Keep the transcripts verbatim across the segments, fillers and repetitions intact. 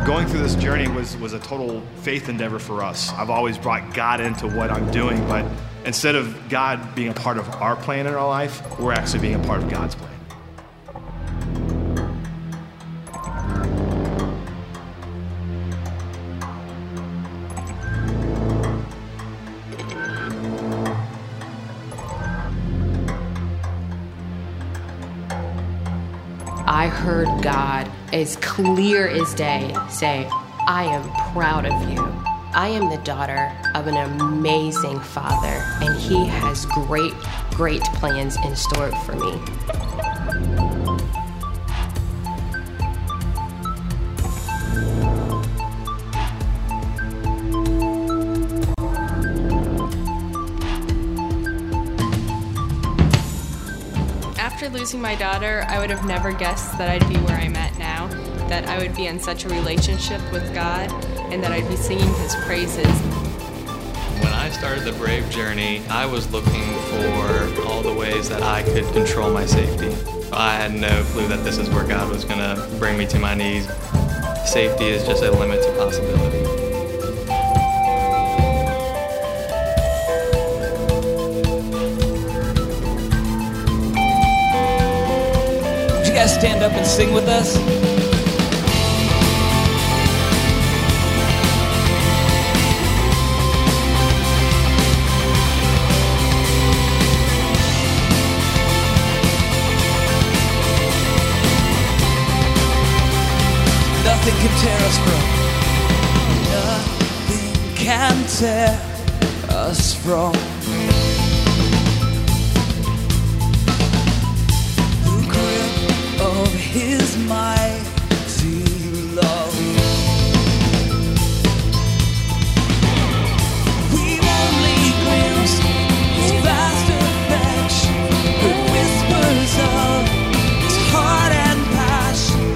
Going through this journey was, was a total faith endeavor for us. I've always brought God into what I'm doing, but instead of God being a part of our plan in our life, we're actually being a part of God's plan. I heard God as clear as day say, I am proud of you. I am the daughter of an amazing father, and he has great, great plans in store for me. After losing my daughter, I would have never guessed that I'd be where I'm at now, that I would be in such a relationship with God, and that I'd be singing His praises. When I started the Brave journey, I was looking for all the ways that I could control my safety. I had no clue that this is where God was going to bring me to my knees. Safety is just a limit to possibility. Would you guys stand up and sing with us? Nothing can tear us from. Nothing can tear us from the grip of His mighty love. We've only glimpsed His vast affection, the whispers of His heart and passion.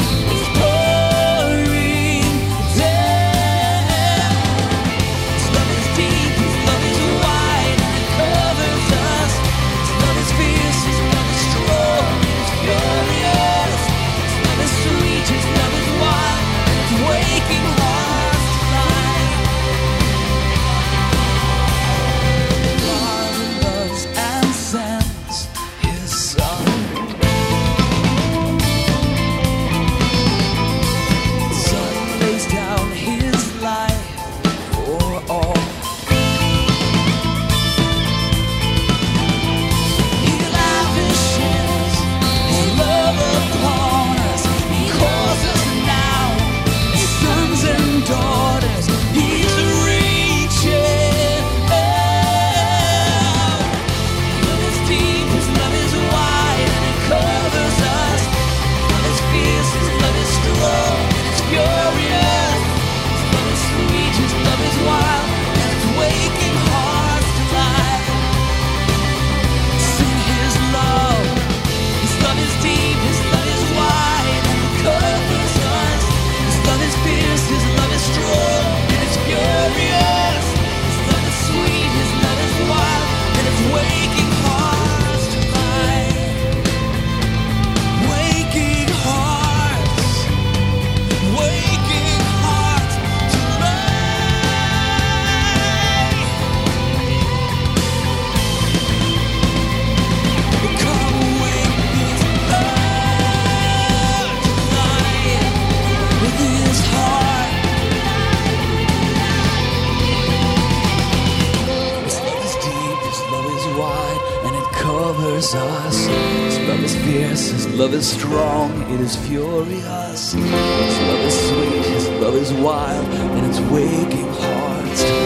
Us. His love is fierce, His love is strong, it is furious. His love is sweet, His love is wild, and it's waking hearts to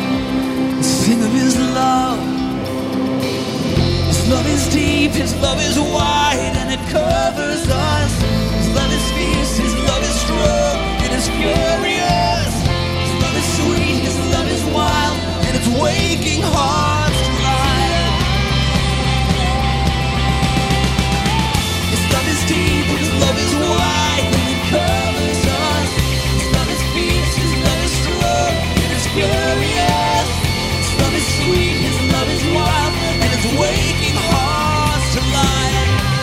life. Sing of His love. His love is deep, His love is wide, and it covers us. His love is fierce, His love is strong, it is furious. His love is sweet, His love is wild, and it's waking hearts to life. His love is wide and it covers us. His love is fierce, His love is strong, it is furious. His love is sweet, His love is wild, and it's waking hearts to life.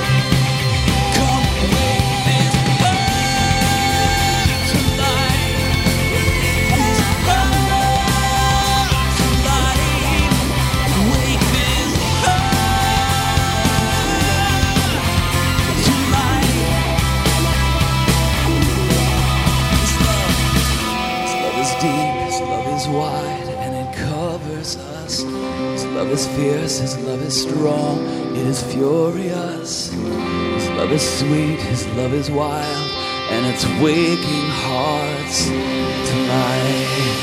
is fierce, His love is strong, it is furious. His love is sweet, His love is wild, and it's waking hearts tonight.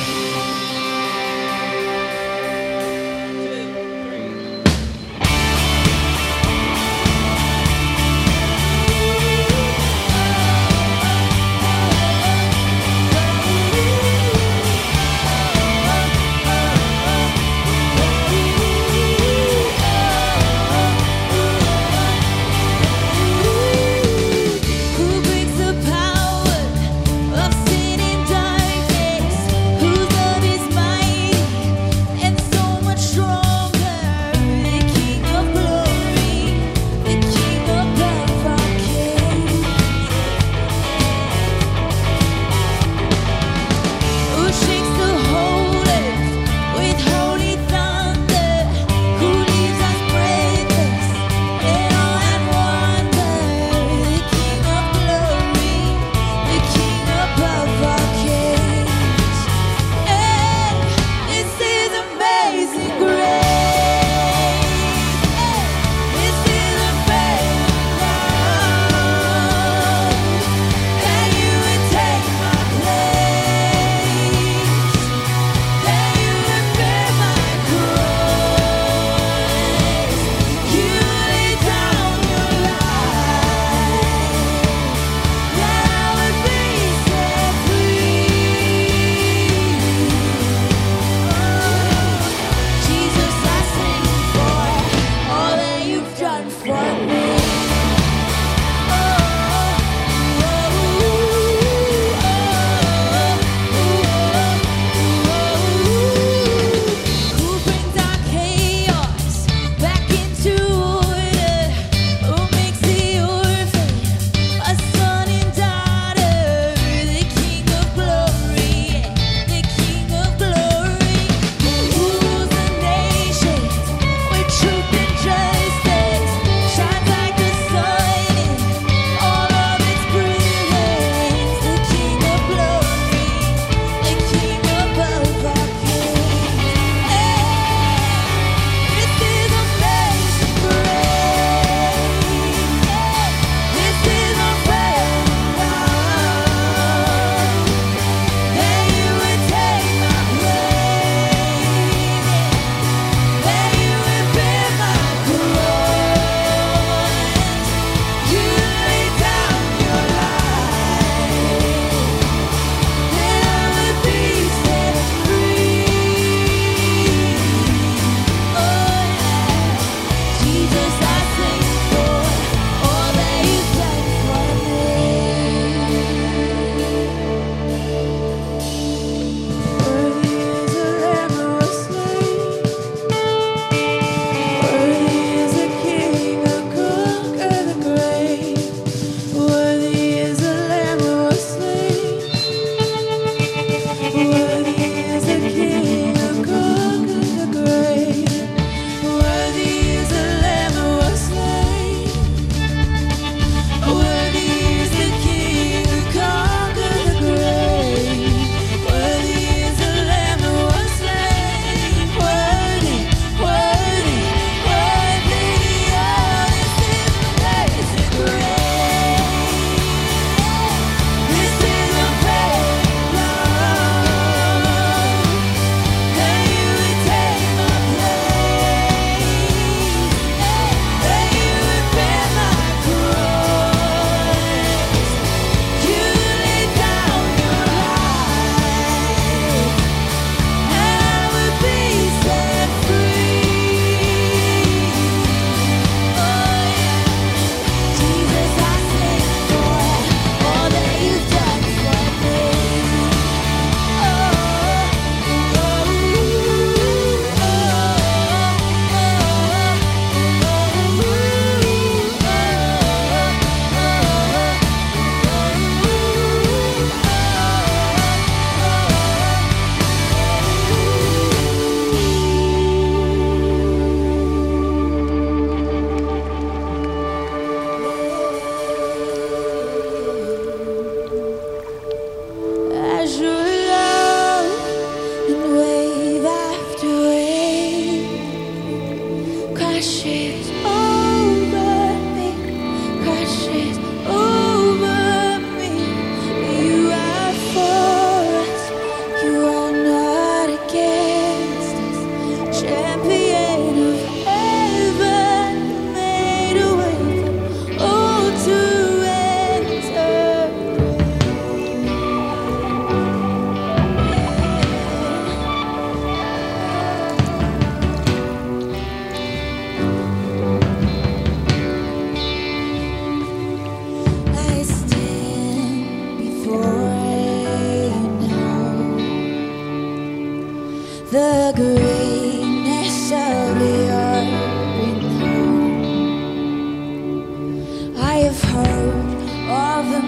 Who breaks the power of sin and darkness? Whose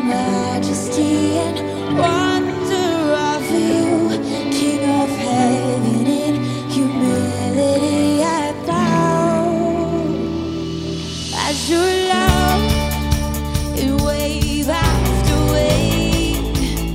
majesty and wonder of you, King of heaven. In humility I bow as your love in wave after wave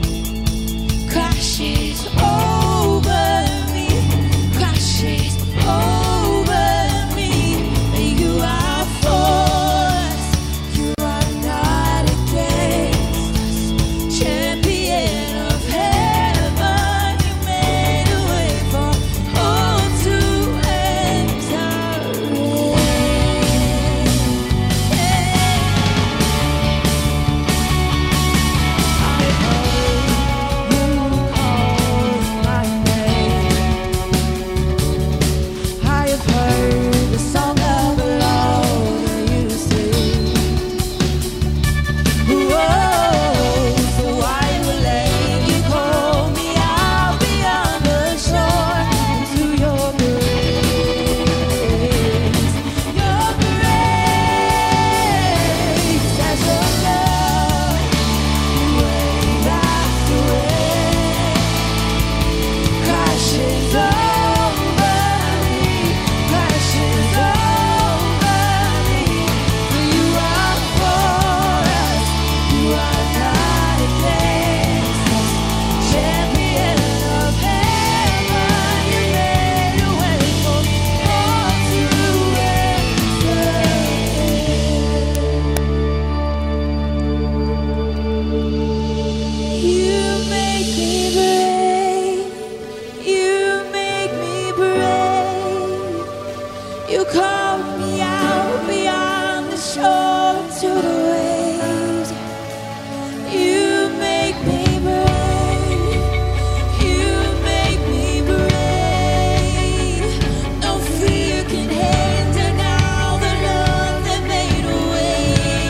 crashes over me, crashes over me. You are for us, you are not against us. Champion of heaven, you made a way for all to enter in. I have heard the song of the Lord that you sing. Whoa, so why will you call me out beyond the shore into your grace? Your grace as your love, wave after wave crashes over me, crashes over me. For you are for us, you are not against us. Champion of heaven, you made a way for all to enter in. You make me brave. You make me brave. You call me out beyond the shore to the waves. You make me brave. You make me brave. No fear can hinder now the love that made a way.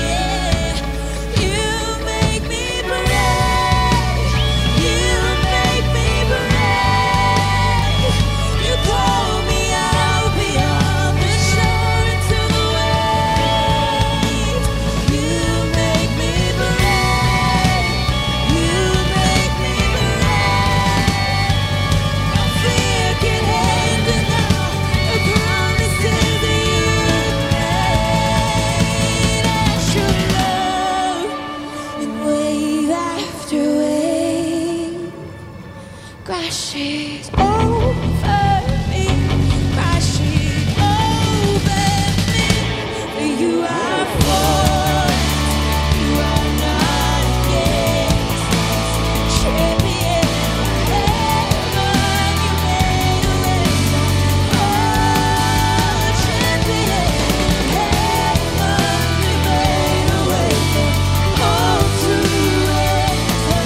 You make me brave. You make me brave. You call me out beyond the shore into the waves. You make me brave. You make me brave. No fear can hinder now the promises that you made. As your love in wave after wave crashes over me, crashes over me. You are for us, you are not against us. Champion of heaven, you made a way for all. Champion of heaven, you made a way for all to enter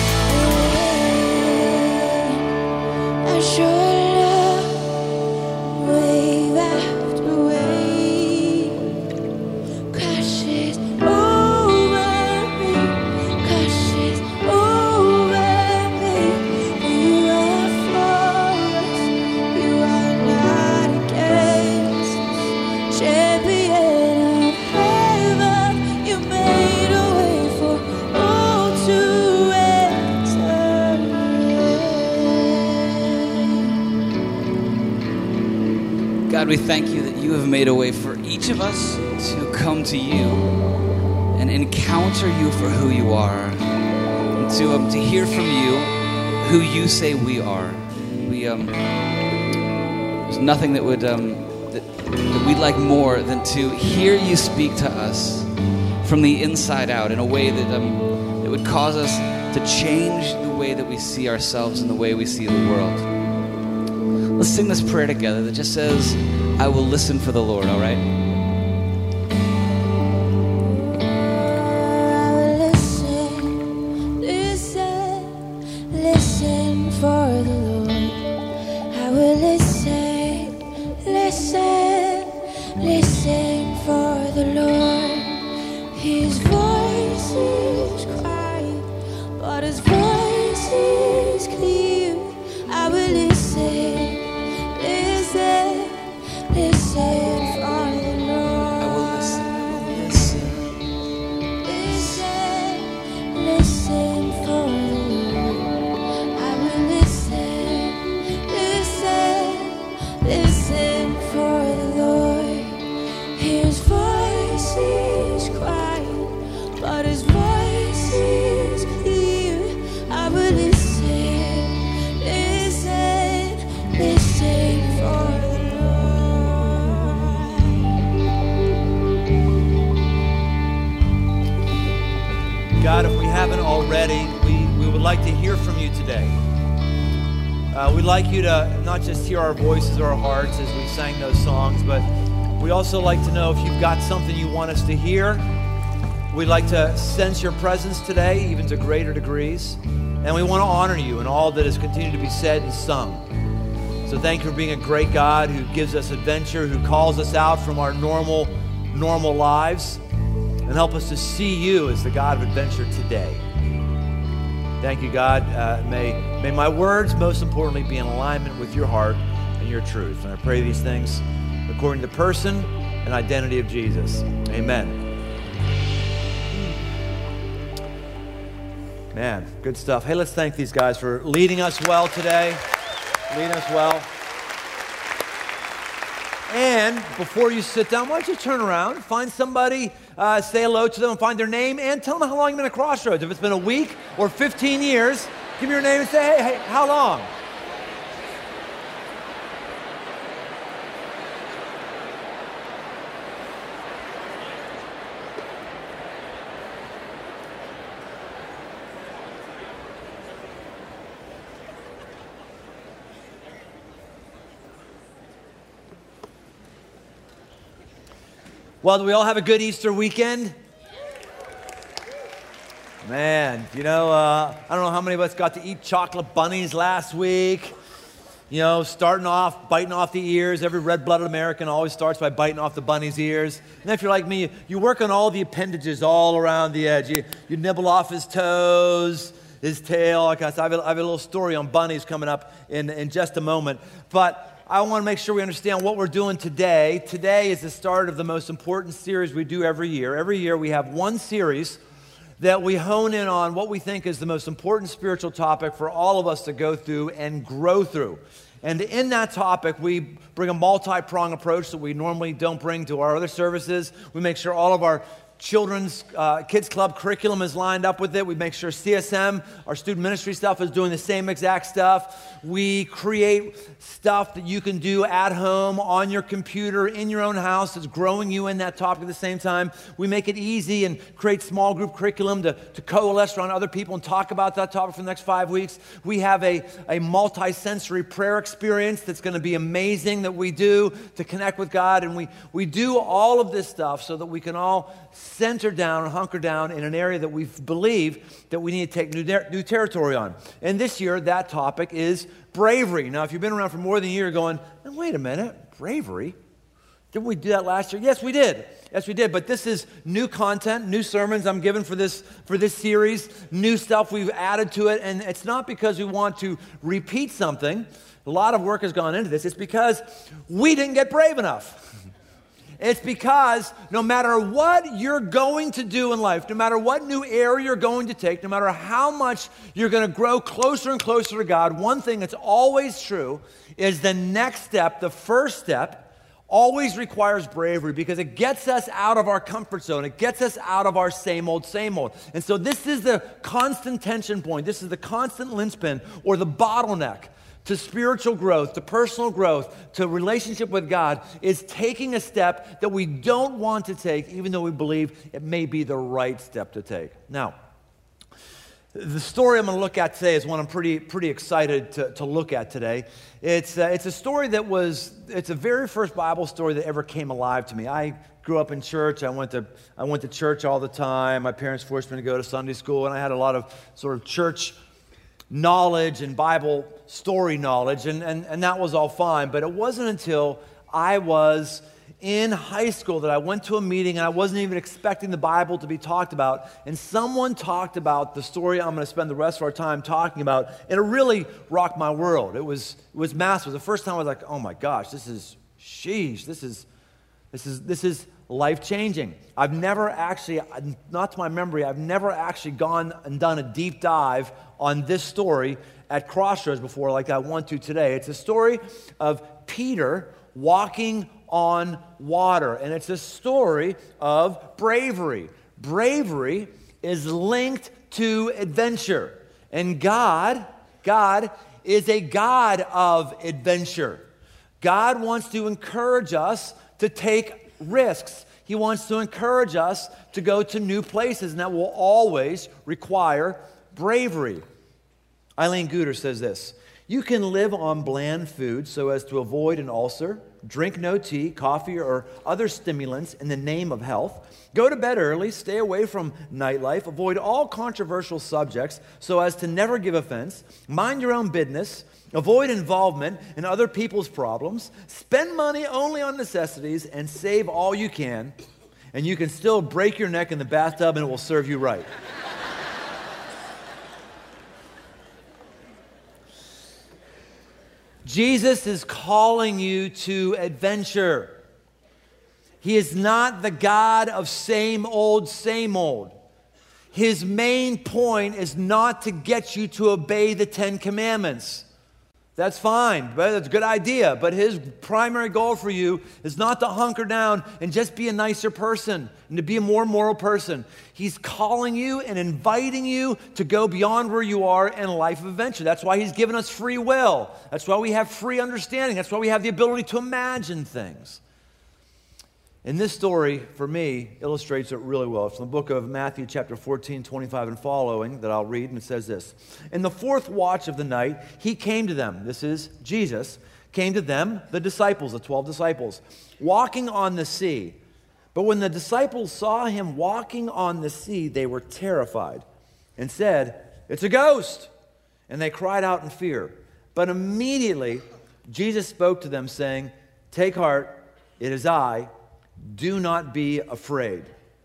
in. As your love, wave after wave crashes over me, crashes over me. You are for us, you are not against us. Champion of heaven, you made a way for all to enter in. God, we thank you that you have made a way for each of us to come to you and encounter you for who you are, and to um, to hear from you who you say we are. We um, there's nothing that would um, that, that we'd like more than to hear you speak to us from the inside out in a way that um, that would cause us to change the way that we see ourselves and the way we see the world. Let's sing this prayer together that just says, I will listen for the Lord, all right? I will listen, listen, listen for the Lord. I will listen, listen, listen for the Lord. His voice is quiet, but his voice is clear. I will listen, listen, listen for the Lord. I will listen, I will listen. Listen, God, if we haven't already, we, we would like to hear from you today. Uh, we'd like you to not just hear our voices or our hearts as we sang those songs, but we'd also like to know if you've got something you want us to hear. We'd like to sense your presence today, even to greater degrees. And we want to honor you in all that has continued to be said and sung. So thank you for being a great God who gives us adventure, who calls us out from our normal, normal lives, and help us to see you as the God of adventure today. Thank you, God. Uh, may, may my words, most importantly, be in alignment with your heart and your truth. And I pray these things according to the person and identity of Jesus. Amen. Man, good stuff. Hey, let's thank these guys for leading us well today. Leading us well. And before you sit down, why don't you turn around, find somebody, uh, say hello to them, find their name, and tell them how long you've been at Crossroads. If it's been a week or fifteen years, give me your name and say, hey, hey, how long? Well, do we all have a good Easter weekend? Man, you know, uh, I don't know how many of us got to eat chocolate bunnies last week. You know, starting off, biting off the ears. Every red-blooded American always starts by biting off the bunny's ears. And if you're like me, you work on all the appendages all around the edge. You, you nibble off his toes, his tail. Like I said, I have a, I have a little story on bunnies coming up in, in just a moment. But I want to make sure we understand what we're doing today. Today is the start of the most important series we do every year. Every year we have one series that we hone in on what we think is the most important spiritual topic for all of us to go through and grow through. And in that topic, we bring a multi-pronged approach that we normally don't bring to our other services. We make sure all of our children's uh, kids club curriculum is lined up with it. We make sure C S M, our student ministry stuff, is doing the same exact stuff. We create stuff that you can do at home, on your computer, in your own house that's growing you in that topic at the same time. We make it easy and create small group curriculum to, to coalesce around other people and talk about that topic for the next five weeks. We have a, a multi-sensory prayer experience that's going to be amazing that we do to connect with God. And we, we do all of this stuff so that we can all center down and hunker down in an area that we believe that we need to take new, new territory on. And this year, that topic is bravery. Now, if you've been around for more than a year going, wait a minute, bravery? Didn't we do that last year? Yes, we did. Yes, we did. But this is new content, new sermons I'm giving for this, for this series, new stuff we've added to it. And it's not because we want to repeat something. A lot of work has gone into this. It's because we didn't get brave enough. It's because no matter what you're going to do in life, no matter what new area you're going to take, no matter how much you're going to grow closer and closer to God, one thing that's always true is the next step, the first step, always requires bravery because it gets us out of our comfort zone. It gets us out of our same old, same old. And so this is the constant tension point. This is the constant linchpin or the bottleneck to spiritual growth, to personal growth, to relationship with God, is taking a step that we don't want to take, even though we believe it may be the right step to take. Now, the story I'm going to look at today is one I'm pretty pretty excited to, to look at today. It's, uh, it's a story that was, it's the very first Bible story that ever came alive to me. I grew up in church. I went to I went to church all the time. My parents forced me to go to Sunday school, and I had a lot of sort of church knowledge and Bible story knowledge, and, and, and that was all fine. But it wasn't until I was in high school that I went to a meeting, and I wasn't even expecting the Bible to be talked about, and someone talked about the story I'm going to spend the rest of our time talking about, and it really rocked my world. It was it was massive. It was the first time I was like, oh my gosh, this is, sheesh, this is, this is, this is life-changing. I've never actually, not to my memory, I've never actually gone and done a deep dive on this story at Crossroads before like I want to today. It's a story of Peter walking on water, and it's a story of bravery. Bravery is linked to adventure, and God, God is a God of adventure. God wants to encourage us to take risks. He wants to encourage us to go to new places, and that will always require bravery. Eileen Guter says this: you can live on bland food so as to avoid an ulcer, drink no tea, coffee, or other stimulants in the name of health, go to bed early, stay away from nightlife, avoid all controversial subjects so as to never give offense, mind your own business, avoid involvement in other people's problems, spend money only on necessities, and save all you can, and you can still break your neck in the bathtub and it will serve you right. Jesus is calling you to adventure. He is not the God of same old, same old. His main point is not to get you to obey the Ten Commandments. That's fine, but that's a good idea. But his primary goal for you is not to hunker down and just be a nicer person and to be a more moral person. He's calling you and inviting you to go beyond where you are in a life of adventure. That's why he's given us free will. That's why we have free understanding. That's why we have the ability to imagine things. And this story, for me, illustrates it really well. It's from the book of Matthew chapter fourteen, twenty-five and following that I'll read, and it says this. In the fourth watch of the night, he came to them. This is Jesus. Came to them, the disciples, the twelve disciples, walking on the sea. But when the disciples saw him walking on the sea, they were terrified and said, it's a ghost. And they cried out in fear. But immediately, Jesus spoke to them, saying, take heart, it is I. Do not be afraid.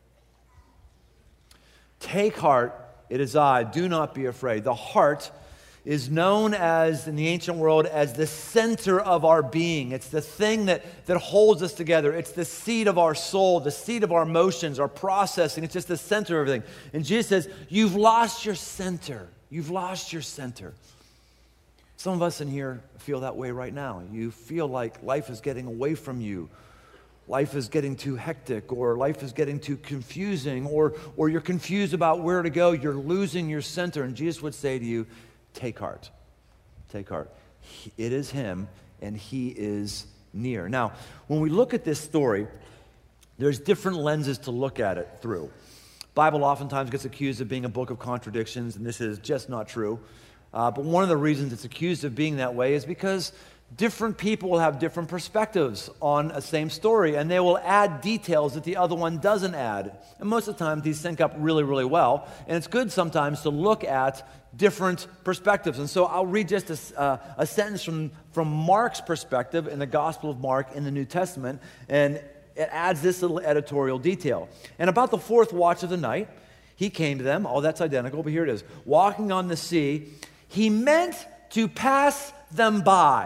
Take heart, it is I. Do not be afraid. The heart is known as, in the ancient world, as the center of our being. It's the thing that, that holds us together. It's the seat of our soul, the seat of our emotions, our processing. It's just the center of everything. And Jesus says, you've lost your center. You've lost your center. Some of us in here feel that way right now. You feel like life is getting away from you. Life is getting too hectic, or life is getting too confusing, or, or you're confused about where to go. You're losing your center. And Jesus would say to you, take heart. Take heart. He, it is him, and he is near. Now, when we look at this story, there's different lenses to look at it through. Bible oftentimes gets accused of being a book of contradictions, and this is just not true. Uh, but one of the reasons it's accused of being that way is because different people will have different perspectives on a same story, and they will add details that the other one doesn't add. And most of the time, these sync up really, really well. And it's good sometimes to look at different perspectives. And so I'll read just a, uh, a sentence from, from Mark's perspective in the Gospel of Mark in the New Testament, and it adds this little editorial detail. And about the fourth watch of the night, he came to them. Oh, that's identical, but here it is. Walking on the sea, he meant to pass them by.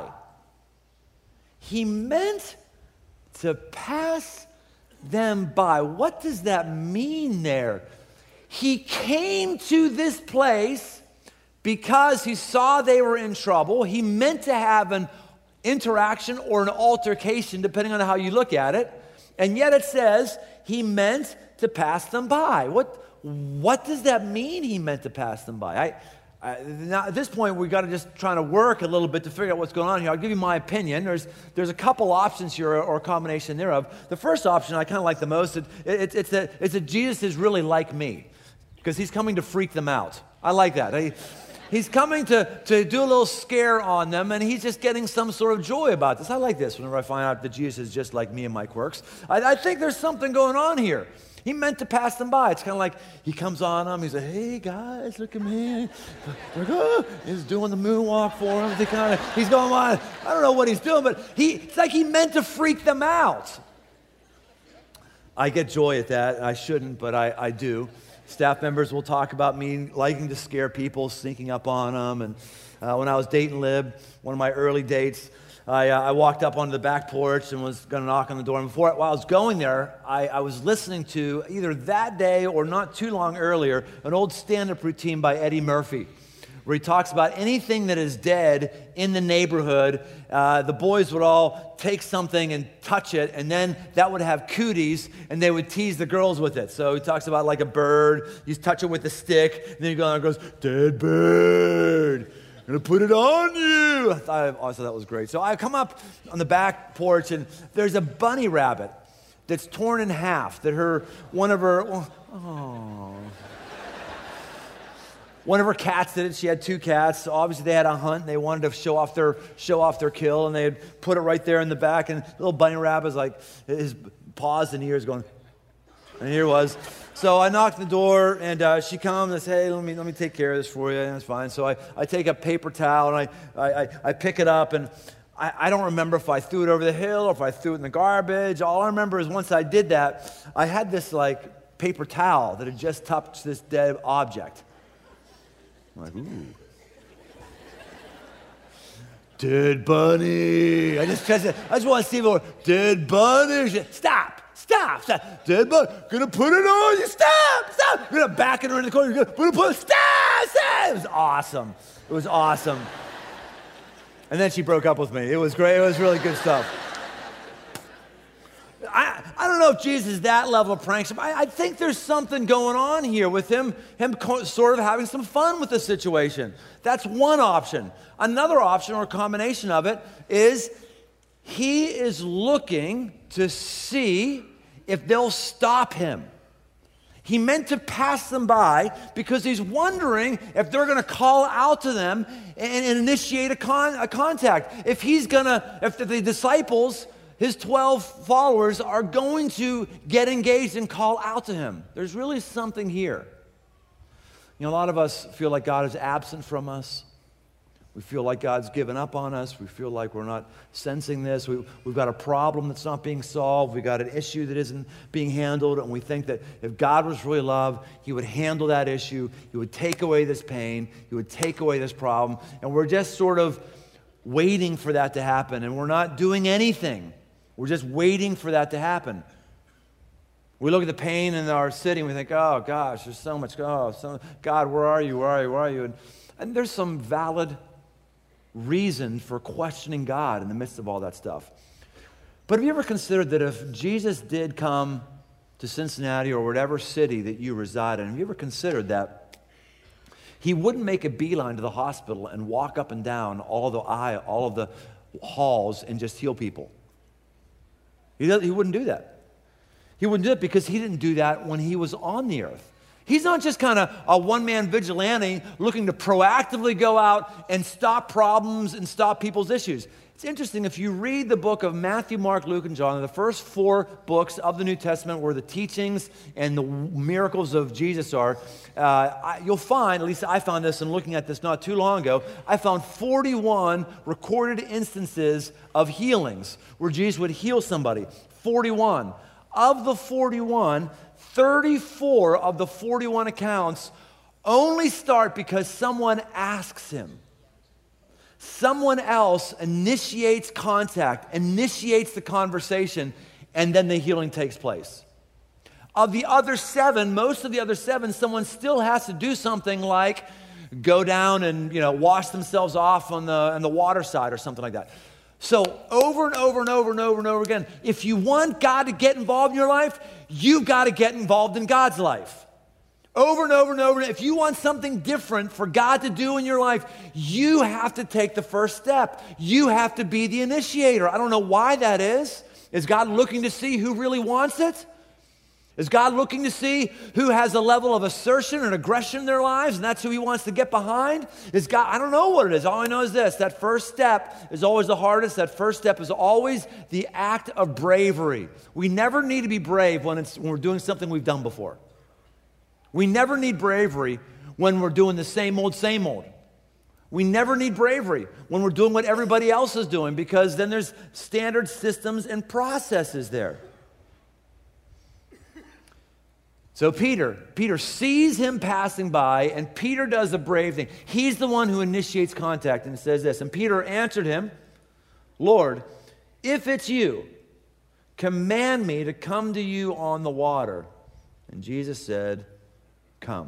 He meant to pass them by. What does that mean there? He came to this place because he saw they were in trouble. He meant to have an interaction or an altercation, depending on how you look at it. And yet it says he meant to pass them by. What, what does that mean, he meant to pass them by? I... Uh, now, at this point, we've got to just try to work a little bit to figure out what's going on here. I'll give you my opinion. There's there's a couple options here, or, or a combination thereof. The first option I kind of like the most. It, it, it's that it's that Jesus is really like me, because he's coming to freak them out. I like that. He, he's coming to, to do a little scare on them, and he's just getting some sort of joy about this. I like this whenever I find out that Jesus is just like me and my quirks. I, I think there's something going on here. He meant to pass them by. It's kind of like he comes on them. He's like, hey, guys, look at me. Like, oh, he's doing the moonwalk for them. They kind of, he's going on. I don't know what he's doing, but he, it's like he meant to freak them out. I get joy at that. I shouldn't, but I, I do. Staff members will talk about me liking to scare people, sneaking up on them. And uh, when I was dating Lib, one of my early dates, I, uh, I walked up onto the back porch and was going to knock on the door. And before, while I was going there, I, I was listening to, either that day or not too long earlier, an old stand-up routine by Eddie Murphy, where he talks about anything that is dead in the neighborhood. Uh, the boys would all take something and touch it, and then that would have cooties, and they would tease the girls with it. So he talks about like a bird. You touch it with a stick, and then he goes, goes dead bird. I'm going to put it on you. I thought also that was great. So I come up on the back porch, and there's a bunny rabbit that's torn in half, that her, one of her, oh, one of her cats did it. She had two cats. Obviously, they had a hunt, and they wanted to show off their show off their kill, and they had put it right there in the back, and little bunny rabbit's like, his paws and ears going, and here it was. So I knocked on the door, and uh, she comes and says, hey, let me let me take care of this for you, and that's fine. So I, I take a paper towel, and I, I, I, I pick it up, and I, I don't remember if I threw it over the hill or if I threw it in the garbage. All I remember is once I did that, I had this like paper towel that had just touched this dead object. I'm like, ooh. Dead bunny. I just, I just want to see more dead bunny. Stop, stop, stop. Dead bunny. Gonna put it on you. Stop, stop. Gonna back it around the corner. Gonna put it, put it. Stop, stop. It was awesome. It was awesome. And then she broke up with me. It was great. It was really good stuff. I, I don't know if Jesus is that level of prankster. I, I think there's something going on here with him, him co- sort of having some fun with the situation. That's one option. Another option, or a combination of it, is he is looking to see if they'll stop him. He meant to pass them by because he's wondering if they're going to call out to them and, and initiate a, con, a contact. If he's going to, if the, the disciples, his twelve followers, are going to get engaged and call out to him. There's really something here. You know, a lot of us feel like God is absent from us. We feel like God's given up on us. We feel like we're not sensing this. We, we've got a problem that's not being solved. We've got an issue that isn't being handled. And we think that if God was really love, he would handle that issue. He would take away this pain. He would take away this problem. And we're just sort of waiting for that to happen. And we're not doing anything. We're just waiting for that to happen. We look at the pain in our city and we think, oh, gosh, there's so much. Oh, so, God, where are you? Where are you? Where are you? And, and there's some valid reason for questioning God in the midst of all that stuff. But have you ever considered that if Jesus did come to Cincinnati or whatever city that you reside in, have you ever considered that he wouldn't make a beeline to the hospital and walk up and down all the aisle, all of the halls and just heal people? He, he wouldn't do that. He wouldn't do it because he didn't do that when he was on the earth. He's not just kind of a one-man vigilante looking to proactively go out and stop problems and stop people's issues. It's interesting, if you read the book of Matthew, Mark, Luke, and John, the first four books of the New Testament where the teachings and the miracles of Jesus are, uh, I, you'll find, at least I found this in looking at this not too long ago, I found forty-one recorded instances of healings where Jesus would heal somebody. forty-one. Of the forty-one, thirty-four of the forty-one accounts only start because someone asks him. Someone else initiates contact, initiates the conversation, and then the healing takes place. Of the other seven, most of the other seven, someone still has to do something like go down and, you know, wash themselves off on the, on the water side or something like that. So over and over and over and over and over again, if you want God to get involved in your life, you've got to get involved in God's life. Over and over and over. If you want something different for God to do in your life, you have to take the first step. You have to be the initiator. I don't know why that is. Is God looking to see who really wants it? Is God looking to see who has a level of assertion and aggression in their lives, and that's who he wants to get behind? Is God, I don't know what it is. All I know is this: that first step is always the hardest. That first step is always the act of bravery. We never need to be brave when, it's, when we're doing something we've done before. We never need bravery when we're doing the same old, same old. We never need bravery when we're doing what everybody else is doing, because then there's standard systems and processes there. So Peter, Peter sees him passing by, and Peter does a brave thing. He's the one who initiates contact and says this. And Peter answered him, Lord, if it's you, command me to come to you on the water. And Jesus said, come.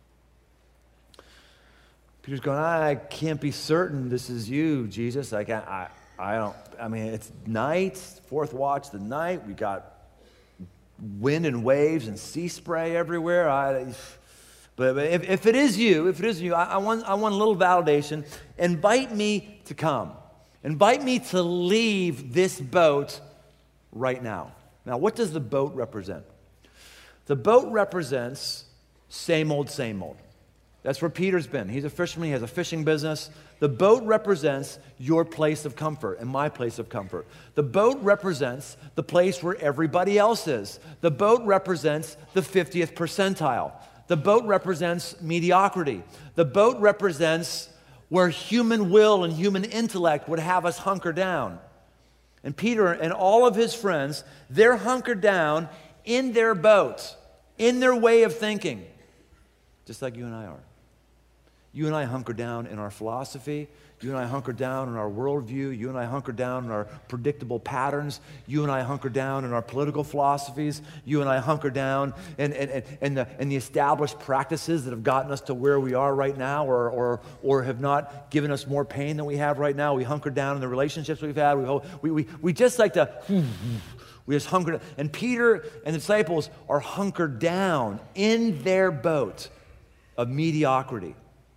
Peter's going, I can't be certain this is you, Jesus. I can't, I, I don't, I mean, it's night, fourth watch of the night. We got wind and waves and sea spray everywhere. I, but, but if, if it is you, if it is you, I, I want I want a little validation. Invite me to come. Invite me to leave this boat right now. Now, what does the boat represent? The boat represents same old, same old. That's where Peter's been. He's a fisherman. He has a fishing business. The boat represents your place of comfort and my place of comfort. The boat represents the place where everybody else is. The boat represents the fiftieth percentile. The boat represents mediocrity. The boat represents where human will and human intellect would have us hunker down. And Peter and all of his friends, they're hunkered down in their boat, in their way of thinking, just like you and I are. You and I hunker down in our philosophy. You and I hunker down in our worldview. You and I hunker down in our predictable patterns. You and I hunker down in our political philosophies. You and I hunker down in, in, in, the, in the established practices that have gotten us to where we are right now, or, or, or have not given us more pain than we have right now. We hunker down in the relationships we've had. We, we, we, we just like to, we just hunker down. And Peter and the disciples are hunkered down in their boat of mediocrity.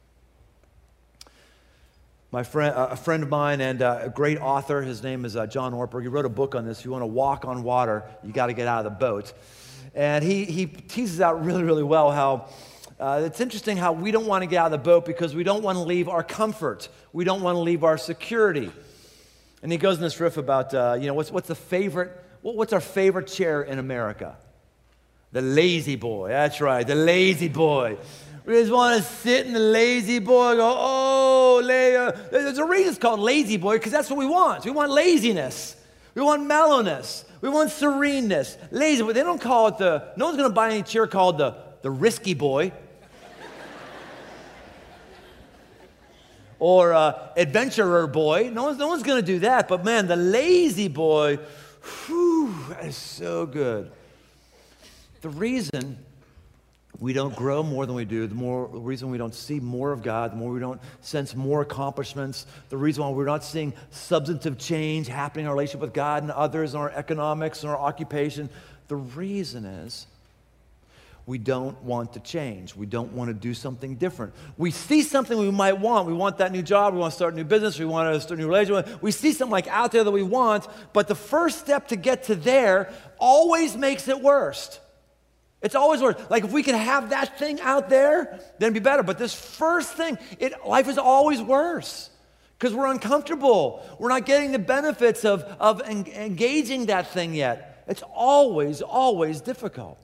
My friend, a friend of mine and a great author, his name is uh, John Ortberg. He wrote a book on this. If you want to walk on water, you got to get out of the boat. And he, he teases out really, really well how uh, it's interesting how we don't want to get out of the boat because we don't want to leave our comfort. We don't want to leave our security. And he goes in this riff about, uh, you know, what's, what's the favorite, what, what's our favorite chair in America? The lazy boy. That's right, the lazy boy. We just want to sit in the lazy boy and go, oh, lay, there's a reason it's called lazy boy, because that's what we want. We want laziness. We want mellowness. We want sereneness. Lazy boy. They don't call it the, no one's going to buy any chair called the, the risky boy. Or uh, adventurer boy. No one's, no one's going to do that. But man, the lazy boy, whew, that is so good. The reason we don't grow more than we do, the more the reason we don't see more of God, the more we don't sense more accomplishments, the reason why we're not seeing substantive change happening in our relationship with God and others, in our economics, in our occupation, the reason is we don't want to change. We don't want to do something different. We see something we might want. We want that new job. We want to start a new business. We want to start a new relationship. We see something like out there that we want, but the first step to get to there always makes it worse. It's always worse. Like if we could have that thing out there, then it'd be better. But this first thing, it, life is always worse because we're uncomfortable. We're not getting the benefits of, of en- engaging that thing yet. It's always, always difficult.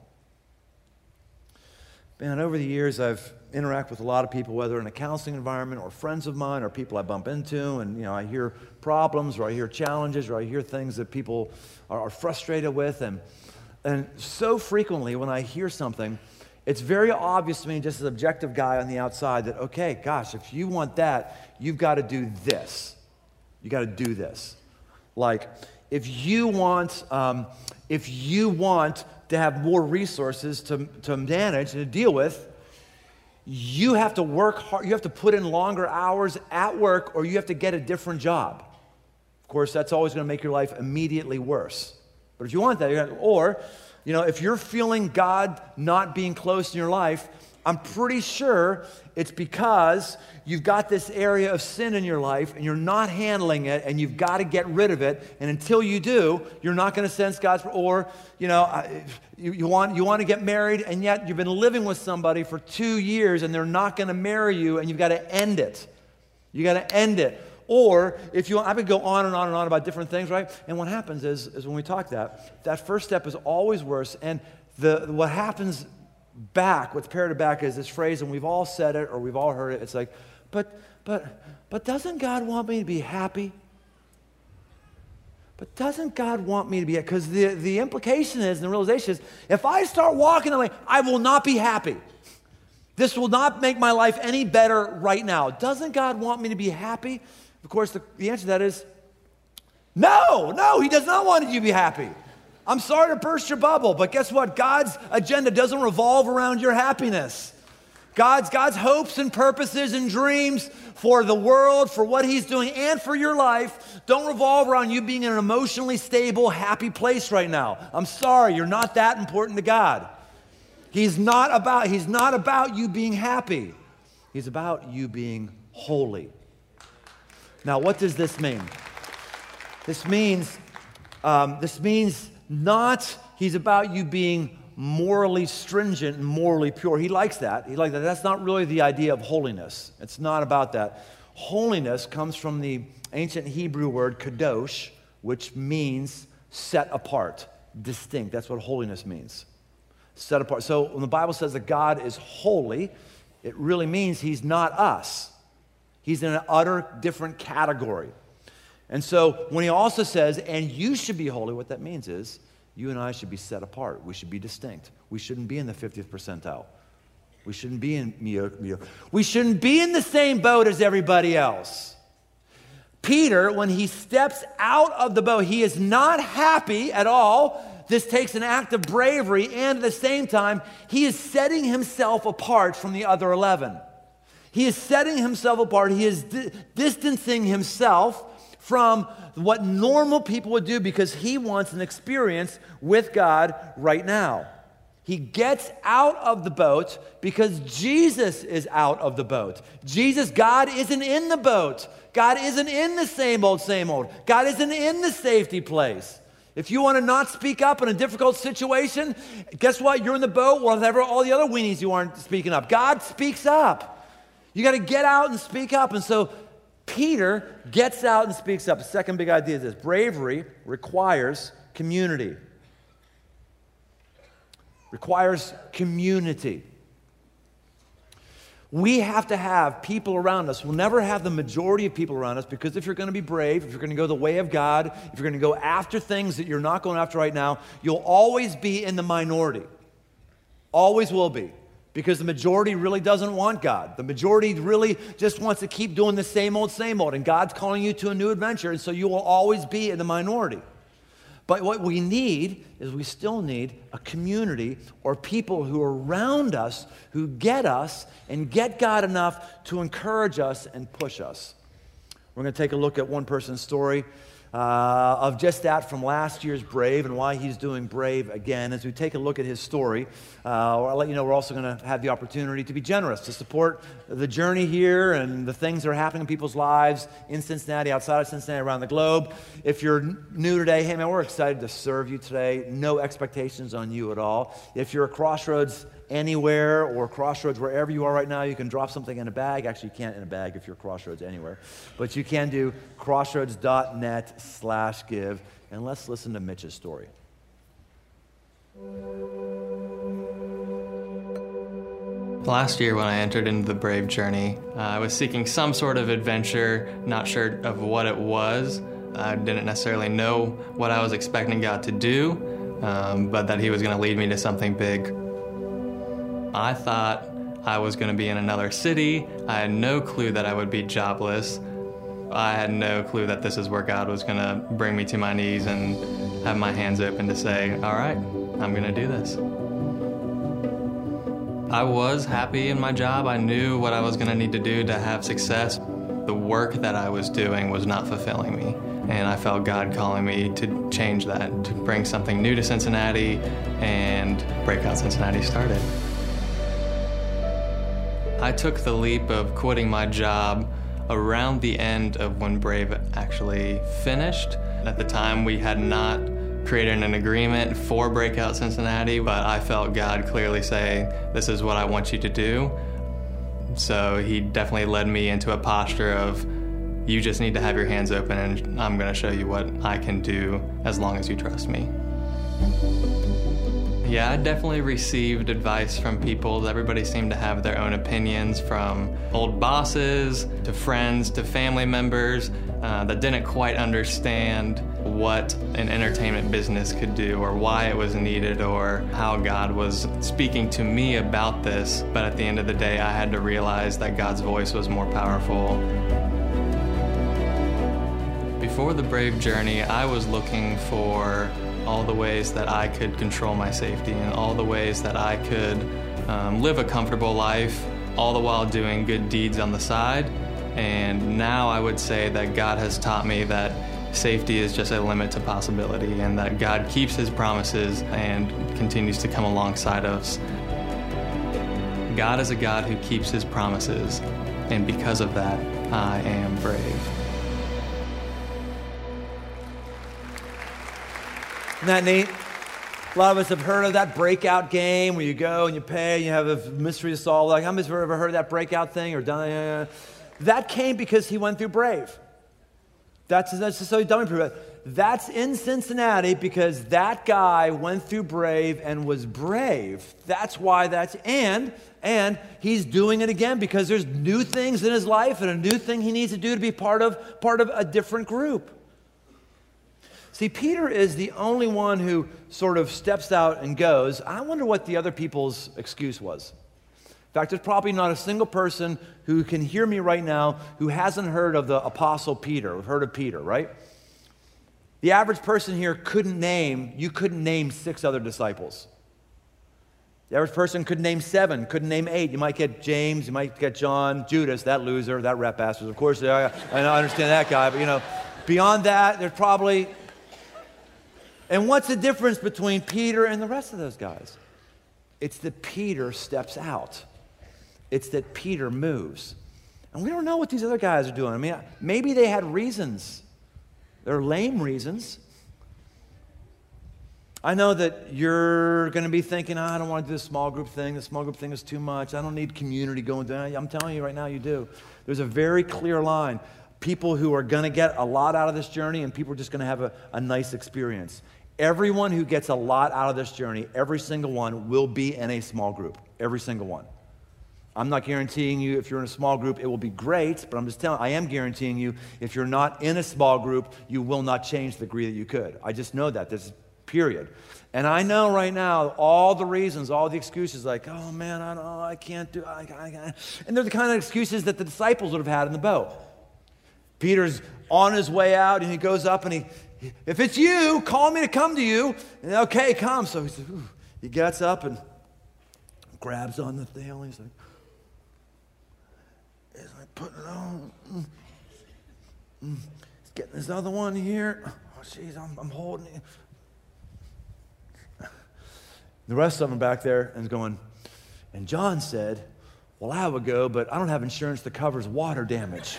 Man, over the years, I've interacted with a lot of people, whether in a counseling environment or friends of mine or people I bump into, and you know, I hear problems or I hear challenges or I hear things that people are, are frustrated with, and And so frequently when I hear something, it's very obvious to me, just as an objective guy on the outside, that, okay, gosh, if you want that, you've got to do this. You got to do this. Like, if you want, um, if you want to have more resources to, to manage and to deal with, you have to work hard. You have to put in longer hours at work, or you have to get a different job. Of course, that's always going to make your life immediately worse. But if you want that, you're gonna, or, you know, if you're feeling God not being close in your life, I'm pretty sure it's because you've got this area of sin in your life and you're not handling it and you've got to get rid of it. And until you do, you're not going to sense God's, or, you know, you, you, want, you want to get married and yet you've been living with somebody for two years and they're not going to marry you and you've got to end it. You got to end it. Or if you, I would go on and on and on about different things, right? And what happens is, is when we talk that, that first step is always worse. And the what happens back, what's parroted back is this phrase, and we've all said it or we've all heard it. It's like, but, but, but doesn't God want me to be happy? But doesn't God want me to be happy? Because the, the implication is, and the realization is, if I start walking that way, I will not be happy. This will not make my life any better right now. Doesn't God want me to be happy? Of course, the, the answer to that is no, no, he does not want you to be happy. I'm sorry to burst your bubble, but guess what? God's agenda doesn't revolve around your happiness. God's, God's hopes and purposes and dreams for the world, for what he's doing, and for your life don't revolve around you being in an emotionally stable, happy place right now. I'm sorry, you're not that important to God. He's not about, he's not about you being happy. He's about you being holy. Now, what does this mean? This means, um, this means not, he's about you being morally stringent and morally pure. He likes that. He likes that. That's not really the idea of holiness. It's not about that. Holiness comes from the ancient Hebrew word kadosh, which means set apart, distinct. That's what holiness means. Set apart. So when the Bible says that God is holy, it really means he's not us. He's in an utter different category. And so when he also says, and you should be holy, what that means is you and I should be set apart. We should be distinct. We shouldn't be in the fiftieth percentile. We shouldn't be in mediocre. We shouldn't be in the same boat as everybody else. Peter, when he steps out of the boat, he is not happy at all. This takes an act of bravery, and at the same time, he is setting himself apart from the other eleven. He is setting himself apart. He is di- distancing himself from what normal people would do because he wants an experience with God right now. He gets out of the boat because Jesus is out of the boat. Jesus, God isn't in the boat. God isn't in the same old, same old. God isn't in the safety place. If you want to not speak up in a difficult situation, guess what? You're in the boat with all the other weenies you aren't speaking up. God speaks up. You got to get out and speak up. And so Peter gets out and speaks up. The second big idea is this: bravery requires community. Requires community. We have to have people around us. We'll never have the majority of people around us because if you're going to be brave, if you're going to go the way of God, if you're going to go after things that you're not going after right now, you'll always be in the minority. Always will be. Because the majority really doesn't want God. The majority really just wants to keep doing the same old, same old. And God's calling you to a new adventure, and so you will always be in the minority. But what we need is we still need a community or people who are around us who get us and get God enough to encourage us and push us. We're going to take a look at one person's story uh, of just that from last year's Brave and why he's doing Brave again. As we take a look at his story, uh, I'll let you know we're also going to have the opportunity to be generous, to support the journey here and the things that are happening in people's lives in Cincinnati, outside of Cincinnati, around the globe. If you're new today, hey man, we're excited to serve you today. No expectations on you at all. If you're at Crossroads anywhere or Crossroads wherever you are right now, you can drop something in a bag. Actually, you can't in a bag if you're Crossroads anywhere. But you can do crossroads.net slash give. And let's listen to Mitch's story. Last year when I entered into the Brave journey, uh, I was seeking some sort of adventure, not sure of what it was. I didn't necessarily know what I was expecting God to do, um, but that he was going to lead me to something big. I thought I was going to be in another city. I had no clue that I would be jobless. I had no clue that this is where God was going to bring me to my knees and have my hands open to say, all right, I'm going to do this. I was happy in my job. I knew what I was going to need to do to have success. The work that I was doing was not fulfilling me, and I felt God calling me to change that, to bring something new to Cincinnati, and Breakout Cincinnati started. I took the leap of quitting my job around the end of when Brave actually finished. At the time, we had not created an agreement for Breakout Cincinnati, but I felt God clearly say, this is what I want you to do. So he definitely led me into a posture of, you just need to have your hands open and I'm going to show you what I can do as long as you trust me. Yeah, I definitely received advice from people. Everybody seemed to have their own opinions, from old bosses to friends to family members uh, that didn't quite understand what an entertainment business could do or why it was needed or how God was speaking to me about this. But at the end of the day, I had to realize that God's voice was more powerful. Before the Brave journey, I was looking for all the ways that I could control my safety and all the ways that I could um, live a comfortable life, all the while doing good deeds on the side. And now I would say that God has taught me that safety is just a limit to possibility and that God keeps his promises and continues to come alongside us. God is a God who keeps his promises, and because of that, I am brave. Isn't that neat? A lot of us have heard of that breakout game where you go and you pay and you have a mystery to solve. Like, how many of you have ever heard of that breakout thing or done? Uh, that came because he went through Brave. That's, that's just so you don't prove it. That's in Cincinnati because that guy went through Brave and was brave. That's why that's, and, and he's doing it again because there's new things in his life and a new thing he needs to do to be part of, part of a different group. See, Peter is the only one who sort of steps out and goes. I wonder what the other people's excuse was. In fact, there's probably not a single person who can hear me right now who hasn't heard of the Apostle Peter, or heard of Peter, right? The average person here couldn't name, you couldn't name six other disciples. The average person could name seven, couldn't name eight. You might get James, you might get John, Judas, that loser, that rep bastard. Of course, I, I understand that guy, but you know, beyond that, there's probably... And what's the difference between Peter and the rest of those guys? It's that Peter steps out. It's that Peter moves. And we don't know what these other guys are doing. I mean, maybe they had reasons. They're lame reasons. I know that you're going to be thinking, oh, I don't want to do this small group thing. The small group thing is too much. I don't need community going down. I'm telling you right now, you do. There's a very clear line. People who are going to get a lot out of this journey and people are just going to have a, a nice experience. Everyone who gets a lot out of this journey, every single one will be in a small group. Every single one. I'm not guaranteeing you if you're in a small group it will be great, but I'm just telling I am guaranteeing you if you're not in a small group, you will not change the degree that you could. I just know that. This is period. And I know right now all the reasons, all the excuses like, oh man, I don't know, I can't do it. I, I, I. And they're the kind of excuses that the disciples would have had in the boat. Peter's on his way out and he goes up and he, if it's you, call me to come to you. And okay, come. So he says, ooh. He gets up and grabs on the thing. He's like, he's like putting it on. Mm. Mm. He's getting this other one here. Oh, jeez, I'm, I'm holding it. The rest of them back there and going, and John said, well, I would go, but I don't have insurance that covers water damage.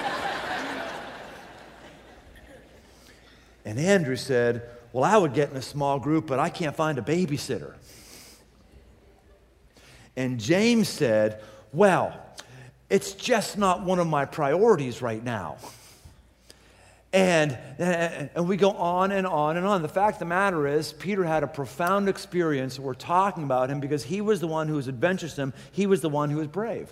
And Andrew said, well, I would get in a small group, but I can't find a babysitter. And James said, well, it's just not one of my priorities right now. And, and we go on and on and on. The fact of the matter is, Peter had a profound experience. We're talking about him because he was the one who was adventuresome. He was the one who was brave.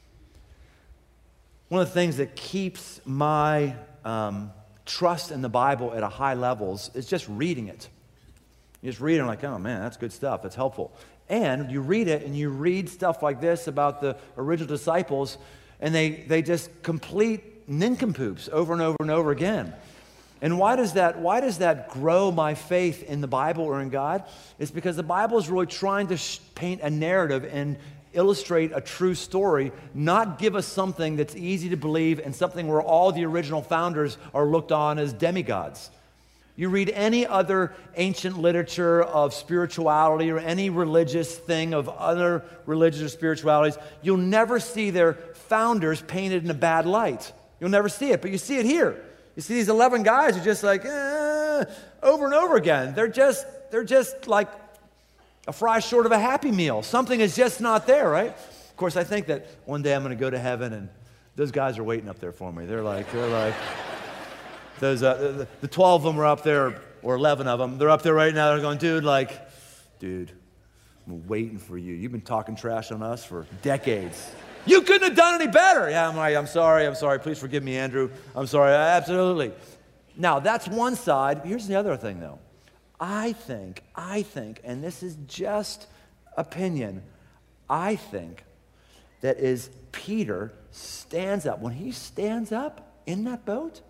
One of the things that keeps my... Um, trust in the Bible at a high levels is just reading it. You just read it like, oh man, that's good stuff. That's helpful. And you read it and you read stuff like this about the original disciples and they, they just complete nincompoops over and over and over again. And why does that, why does that grow my faith in the Bible or in God? It's because the Bible is really trying to sh- paint a narrative and illustrate a true story, not give us something that's easy to believe and something where all the original founders are looked on as demigods. You read any other ancient literature of spirituality or any religious thing of other religious or spiritualities, you'll never see their founders painted in a bad light. You'll never see it, but you see it here. You see these eleven guys who are just like, eh, over and over again. They're just, they're just like a fry short of a Happy Meal. Something is just not there, right? Of course, I think that one day I'm going to go to heaven and those guys are waiting up there for me. They're like, they're like, those, uh, the, the twelve of them are up there, or eleven of them. They're up there right now. They're going, dude, like, dude, I'm waiting for you. You've been talking trash on us for decades. You couldn't have done any better. Yeah, I'm like, I'm sorry, I'm sorry. Please forgive me, Andrew. I'm sorry, absolutely. Now, that's one side. Here's the other thing, though. I think, I think, and this is just opinion, I think that is Peter stands up. When he stands up in that boat,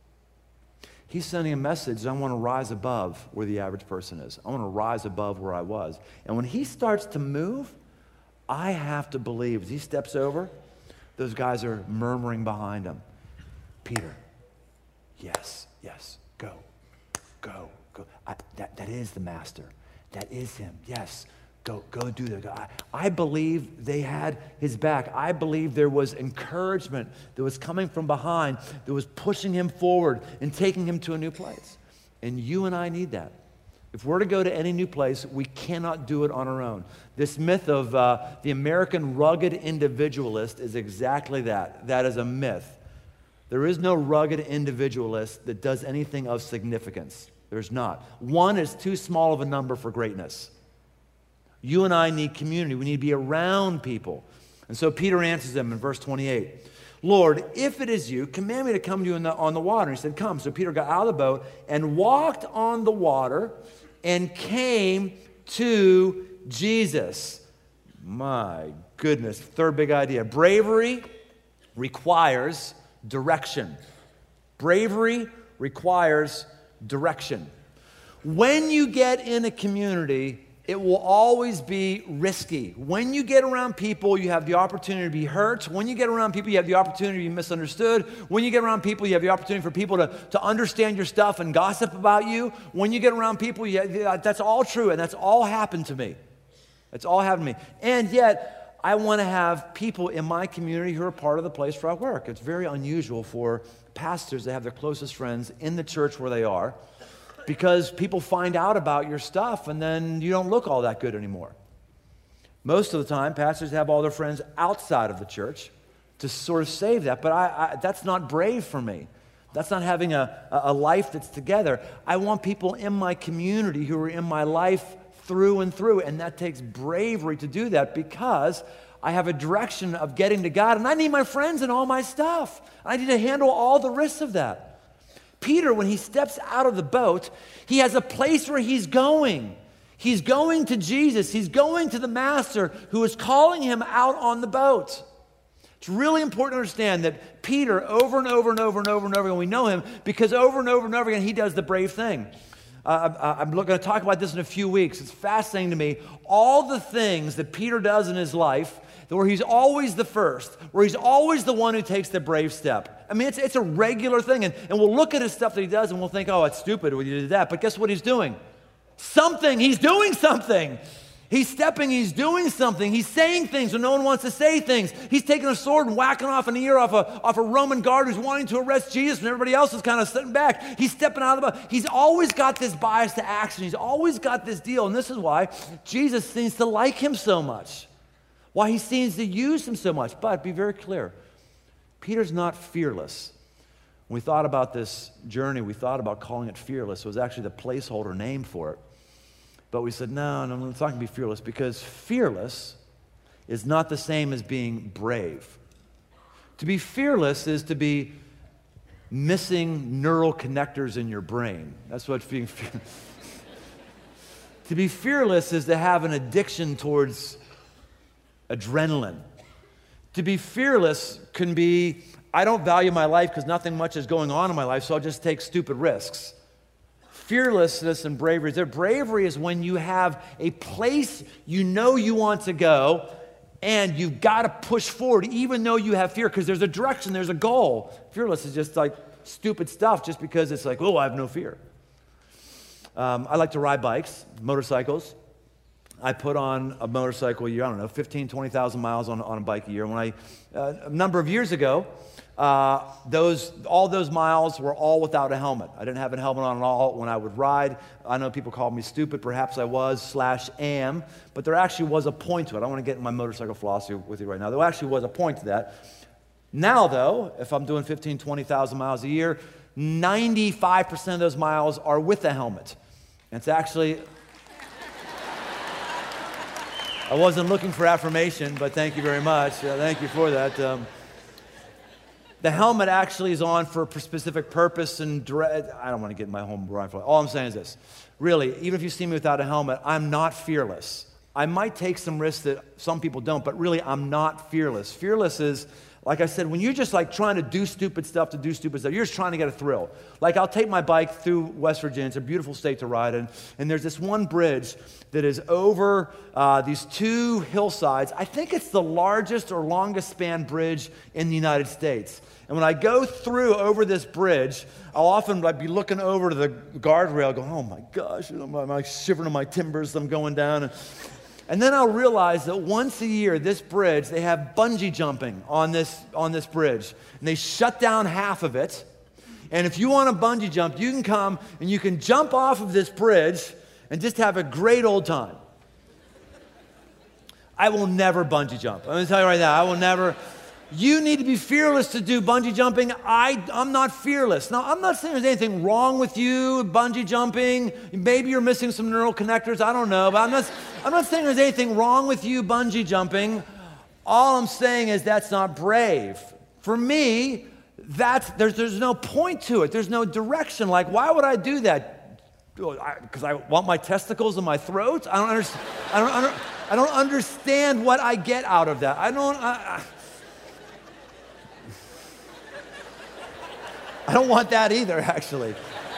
he's sending a message, I want to rise above where the average person is. I want to rise above where I was. And when he starts to move, I have to believe, as he steps over, those guys are murmuring behind him. Peter, yes, yes, go, go. Go. I, that, that is the master. That is him. Yes. Go, go do that. I, I believe they had his back. I believe there was encouragement that was coming from behind that was pushing him forward and taking him to a new place. And you and I need that. If we're to go to any new place, we cannot do it on our own. This myth of uh, the American rugged individualist is exactly that. That is a myth. There is no rugged individualist that does anything of significance. There's not. One is too small of a number for greatness. You and I need community. We need to be around people. And so Peter answers them in verse twenty-eight. Lord, if it is you, command me to come to you in the, on the water. And he said, come. So Peter got out of the boat and walked on the water and came to Jesus. My goodness. Third big idea. Bravery requires direction. Bravery requires direction. When you get in a community, it will always be risky. When you get around people, you have the opportunity to be hurt. When you get around people, you have the opportunity to be misunderstood. When you get around people, you have the opportunity for people to, to understand your stuff and gossip about you. When you get around people, you have, that's all true, and that's all happened to me. That's all happened to me. And yet, I want to have people in my community who are part of the place where I work. It's very unusual for pastors to have their closest friends in the church where they are, because people find out about your stuff and then you don't look all that good anymore. Most of the time, pastors have all their friends outside of the church to sort of save that, but I, I, that's not brave for me. That's not having a, a life that's together. I want people in my community who are in my life through and through, and that takes bravery to do that because I have a direction of getting to God, and I need my friends and all my stuff. I need to handle all the risks of that. Peter, when he steps out of the boat, he has a place where he's going. He's going to Jesus. He's going to the master who is calling him out on the boat. It's really important to understand that Peter, over and over and over and over and over again, we know him because over and over and over again, he does the brave thing. Uh, I'm going to talk about this in a few weeks. It's fascinating to me. All the things that Peter does in his life, where he's always the first, where he's always the one who takes the brave step. I mean, it's, it's a regular thing. And, and we'll look at his stuff that he does and we'll think, oh, it's stupid when you did that. But guess what he's doing? Something. He's doing something. He's stepping, he's doing something. He's saying things when no one wants to say things. He's taking a sword and whacking off an ear off a, off a Roman guard who's wanting to arrest Jesus and everybody else is kind of sitting back. He's stepping out of the boat. He's always got this bias to action. He's always got this deal. And this is why Jesus seems to like him so much. Why he seems to use him so much. But be very clear, Peter's not fearless. When we thought about this journey, we thought about calling it fearless. It was actually the placeholder name for it. But we said, no, no, it's not going to be fearless because fearless is not the same as being brave. To be fearless is to be missing neural connectors in your brain. That's what being fearless. To be fearless is to have an addiction towards adrenaline. To be fearless can be, I don't value my life because nothing much is going on in my life, so I'll just take stupid risks. Fearlessness and bravery. Their bravery is when you have a place you know you want to go and you've got to push forward even though you have fear because there's a direction, there's a goal. Fearless is just like stupid stuff just because it's like, oh, I have no fear. Um, I like to ride bikes, motorcycles. I put on a motorcycle a year, I don't know, fifteen, twenty thousand miles on, on a bike a year. When I, uh, a number of years ago, uh, those all those miles were all without a helmet. I didn't have a helmet on at all when I would ride. I know people called me stupid, perhaps I was, slash am, but there actually was a point to it. I want to get in my motorcycle philosophy with you right now. There actually was a point to that. Now, though, if I'm doing fifteen, twenty thousand miles a year, ninety-five percent of those miles are with a helmet. And it's actually... I wasn't looking for affirmation, but thank you very much. Uh, thank you for that. Um, the helmet actually is on for a specific purpose and direct. I don't want to get in my home run for it. All I'm saying is this. Really, even if you see me without a helmet, I'm not fearless. I might take some risks that some people don't, but really, I'm not fearless. Fearless is, like I said, when you're just like trying to do stupid stuff to do stupid stuff, you're just trying to get a thrill. Like I'll take my bike through West Virginia. It's a beautiful state to ride in. And there's this one bridge that is over uh, these two hillsides. I think it's the largest or longest span bridge in the United States. And when I go through over this bridge, I'll often like, be looking over to the guardrail going, oh my gosh, I'm, I'm like shivering in my timbers. I'm going down. And, And then I'll realize that once a year, this bridge, they have bungee jumping on this, on this bridge. And they shut down half of it. And if you want to bungee jump, you can come and you can jump off of this bridge and just have a great old time. I will never bungee jump. I'm going to tell you right now, I will never. You need to be fearless to do bungee jumping. I, I'm not fearless. Now, I'm not saying there's anything wrong with you, bungee jumping. Maybe you're missing some neural connectors. I don't know. But I'm not, I'm not saying there's anything wrong with you bungee jumping. All I'm saying is that's not brave. For me, that's, there's, there's no point to it. There's no direction. Like, why would I do that? Because I, I want my testicles in my throat? I don't understand. I don't, I don't, I don't understand what I get out of that. I don't... I, I, I don't want that either, actually.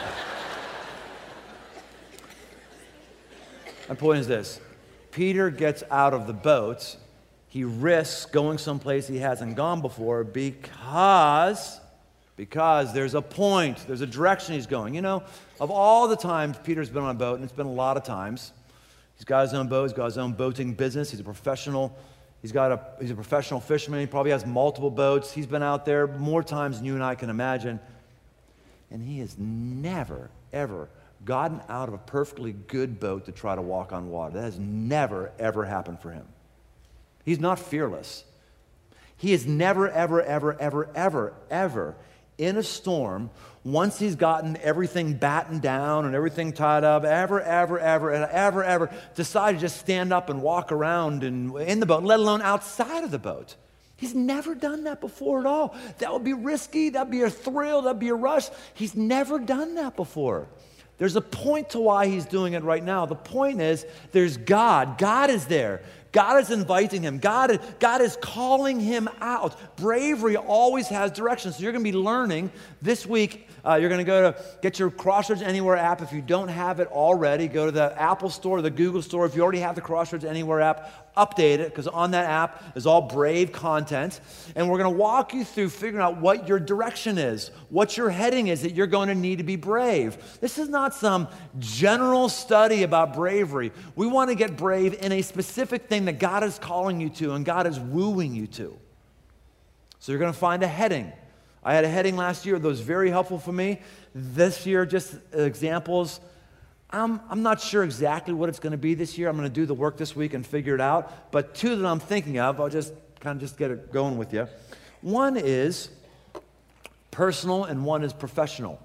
My point is this. Peter gets out of the boat. He risks going someplace he hasn't gone before because, because there's a point, there's a direction he's going. You know, of all the times Peter's been on a boat, and it's been a lot of times, he's got his own boat, he's got his own boating business, he's a professional He's got a, he's a professional fisherman. He probably has multiple boats. He's been out there more times than you and I can imagine. And he has never, ever gotten out of a perfectly good boat to try to walk on water. That has never, ever happened for him. He's not fearless. He has never, ever, ever, ever, ever, ever in a storm, once he's gotten everything battened down and everything tied up, ever, ever, ever, and ever, ever decided to just stand up and walk around in, in the boat, let alone outside of the boat. He's never done that before at all. That would be risky. That'd be a thrill. That'd be a rush. He's never done that before. There's a point to why he's doing it right now. The point is there's God. God is there. God is inviting him. God, God is calling him out. Bravery always has direction. So you're going to be learning this week. Uh, you're going to go to get your Crossroads Anywhere app. If you don't have it already, go to the Apple Store, the Google Store. If you already have the Crossroads Anywhere app, update it, because on that app is all Brave content. And we're going to walk you through figuring out what your direction is, what your heading is that you're going to need to be brave. This is not some general study about bravery. We want to get brave in a specific thing that God is calling you to and God is wooing you to. So you're going to find a heading. I had a heading last year that was very helpful for me. This year, just examples. I'm, I'm not sure exactly what it's going to be this year. I'm going to do the work this week and figure it out. But two that I'm thinking of, I'll just kind of just get it going with you. One is personal and one is professional.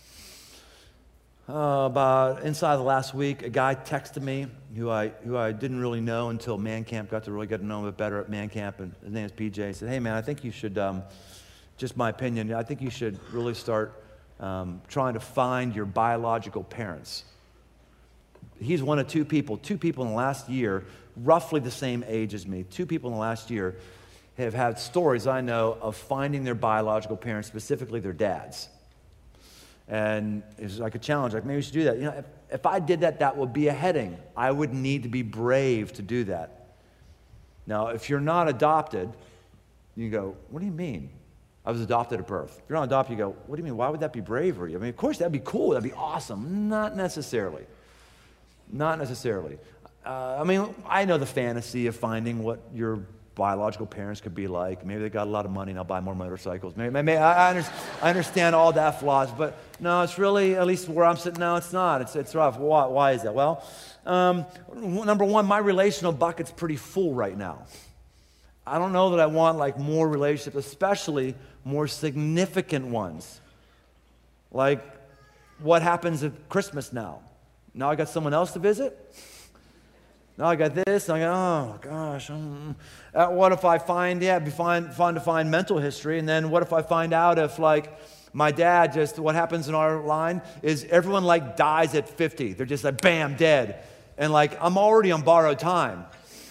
Uh, about inside the last week, a guy texted me who I who I didn't really know until Man Camp, got to really get to know him a bit better at Man Camp, and his name is P J. He said, hey man, I think you should, um, just my opinion, I think you should really start um, trying to find your biological parents. He's one of two people, two people in the last year, roughly the same age as me, two people in the last year have had stories I know of finding their biological parents, specifically their dads. And it's like a challenge, like maybe we should do that. You know, if, if I did that, that would be a heading. I would need to be brave to do that. Now, if you're not adopted, you go, what do you mean? I was adopted at birth. If you're not adopted, you go, what do you mean? Why would that be bravery? I mean, of course, that'd be cool. That'd be awesome. Not necessarily. Not necessarily. Uh, I mean, I know the fantasy of finding what your biological parents could be like. Maybe they got a lot of money and I'll buy more motorcycles. Maybe, maybe I, I, understand, I understand all that flaws, but no, it's really, at least where I'm sitting now, it's not. It's, it's rough. Why, why is that? Well, um, number one, my relational bucket's pretty full right now. I don't know that I want like more relationships, especially more significant ones. Like what happens at Christmas now? Now I got someone else to visit? Now I got this, and I go, oh gosh. Um, uh, what if I find, yeah, it'd be fine, fun to find mental history, and then what if I find out if like my dad just, what happens in our line is everyone like dies at fifty. They're just like, bam, dead. And like, I'm already on borrowed time.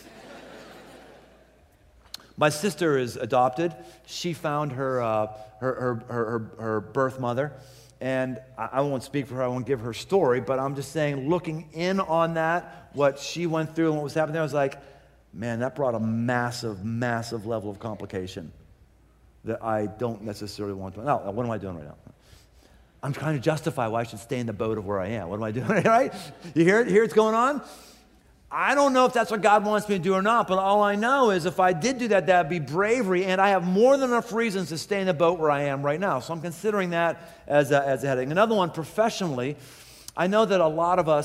My sister is adopted. She found her, uh, her, her, her, her, her birth mother. And I won't speak for her, I won't give her story, but I'm just saying, looking in on that, what she went through and what was happening there, I was like, man, that brought a massive, massive level of complication that I don't necessarily want to. No, what am I doing right now? I'm trying to justify why I should stay in the boat of where I am. What am I doing, right? You hear it? Hear what's going on? I don't know if that's what God wants me to do or not, but all I know is if I did do that, that would be bravery, and I have more than enough reasons to stay in the boat where I am right now. So I'm considering that as a, as a heading. Another one, professionally, I know that a lot of us,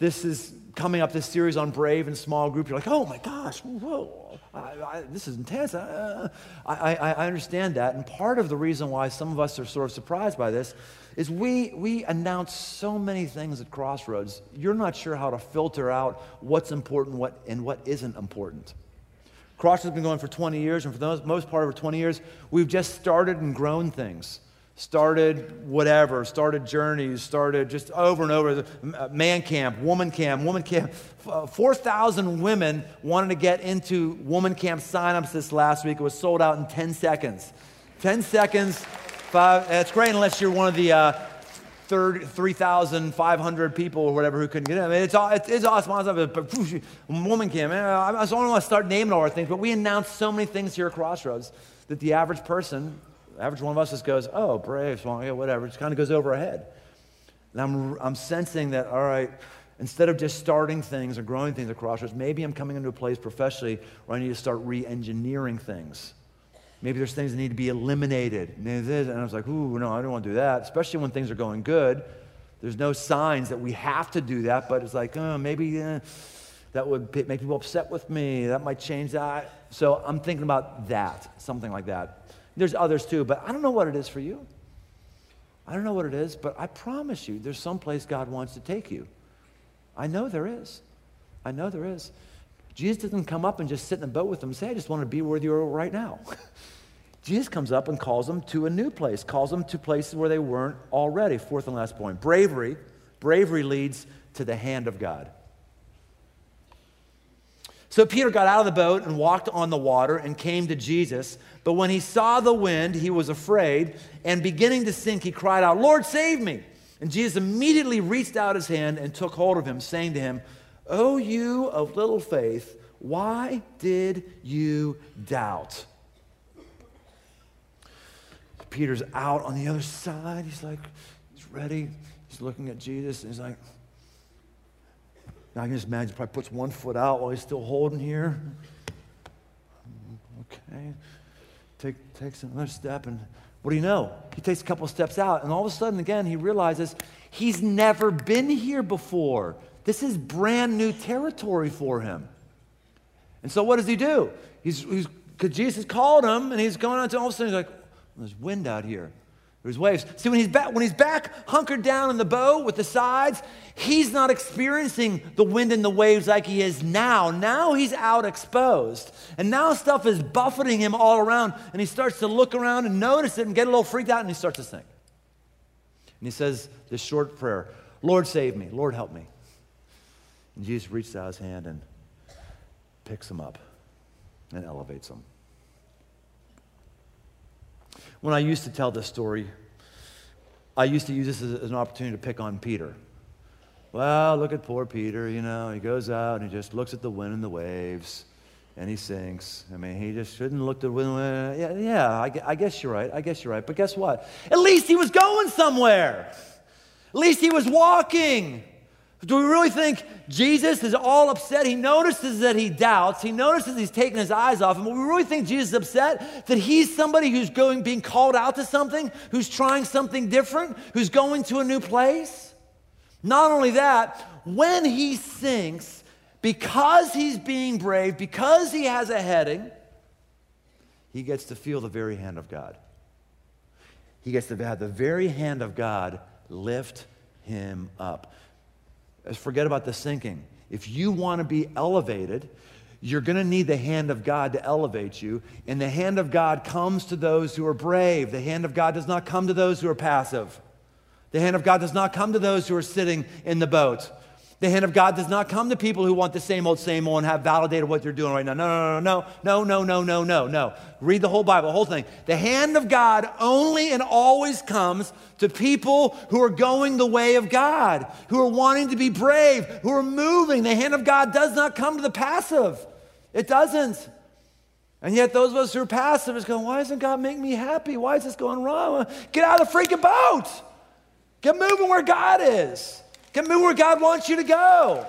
this is coming up, this series on Brave and Small Group. You're like, oh my gosh, whoa, I, I, this is intense. I, I, I understand that. And part of the reason why some of us are sort of surprised by this is we, we announce so many things at Crossroads, you're not sure how to filter out what's important what, and what isn't important. Crossroads has been going for twenty years, and for the most part over twenty years, we've just started and grown things. Started whatever, started journeys, started just over and over. Man camp, woman camp, woman camp. four thousand women wanted to get into woman camp signups this last week. It was sold out in ten seconds. ten seconds, five, that's great unless you're one of the uh, three thousand five hundred people or whatever who couldn't get in. I mean, it's, it's, it's awesome. awesome. Woman camp, man, I don't want to start naming all our things, but we announced so many things here at Crossroads that the average person, the average one of us just goes, oh, Brave, Small, yeah, whatever. It just kind of goes over our head. And I'm, I'm sensing that, all right, instead of just starting things or growing things at Crossroads, maybe I'm coming into a place professionally where I need to start re-engineering things. Maybe there's things that need to be eliminated. And I was like, ooh, no, I don't want to do that, especially when things are going good. There's no signs that we have to do that, but it's like, oh, maybe uh, that would make people upset with me. That might change that. So I'm thinking about that, something like that. There's others too, but I don't know what it is for you. I don't know what it is, but I promise you there's some place God wants to take you. I know there is. I know there is. Jesus doesn't come up and just sit in a boat with them and say, I just want to be where you are right now. Jesus comes up and calls them to a new place, calls them to places where they weren't already. Fourth and last point, bravery. Bravery leads to the hand of God. So Peter got out of the boat and walked on the water and came to Jesus. But when he saw the wind, he was afraid, and beginning to sink, he cried out, Lord, save me. And Jesus immediately reached out his hand and took hold of him, saying to him, O you of little faith, why did you doubt? Peter's out on the other side. He's like, he's ready. He's looking at Jesus, and he's like, now I can just imagine he probably puts one foot out while he's still holding here. Okay. Take, takes another step, and what do you know? He takes a couple steps out, and all of a sudden, again, he realizes he's never been here before. This is brand new territory for him. And so what does he do? He's, he's because Jesus called him, and he's going on to all of a sudden, he's like, there's wind out here. There's waves. See, when he's back, when he's back hunkered down in the boat with the sides, he's not experiencing the wind and the waves like he is now. Now he's out exposed. And now stuff is buffeting him all around, and he starts to look around and notice it and get a little freaked out, and he starts to sink. And he says this short prayer, Lord, save me. Lord, help me. And Jesus reaches out his hand and picks him up and elevates him. When I used to tell this story, I used to use this as, as an opportunity to pick on Peter. Well, look at poor Peter, you know, he goes out and he just looks at the wind and the waves, and he sinks. I mean, he just shouldn't look at the wind. Yeah, yeah I, I guess you're right, I guess you're right. But guess what? At least he was going somewhere. At least he was walking. Do we really think Jesus is all upset? He notices that he doubts. He notices he's taking his eyes off him. But we really think Jesus is upset that he's somebody who's going, being called out to something, who's trying something different, who's going to a new place? Not only that, when he sinks, because he's being brave, because he has a heading, he gets to feel the very hand of God. He gets to have the very hand of God lift him up. Forget about the sinking. If you want to be elevated, you're going to need the hand of God to elevate you. And the hand of God comes to those who are brave. The hand of God does not come to those who are passive. The hand of God does not come to those who are sitting in the boat. The hand of God does not come to people who want the same old, same old and have validated what they're doing right now. No, no, no, no, no, no, no, no, no. Read the whole Bible, the whole thing. The hand of God only and always comes to people who are going the way of God, who are wanting to be brave, who are moving. The hand of God does not come to the passive. It doesn't. And yet those of us who are passive is going, why doesn't God make me happy? Why is this going wrong? Get out of the freaking boat. Get moving where God is. Get moving where God wants you to go.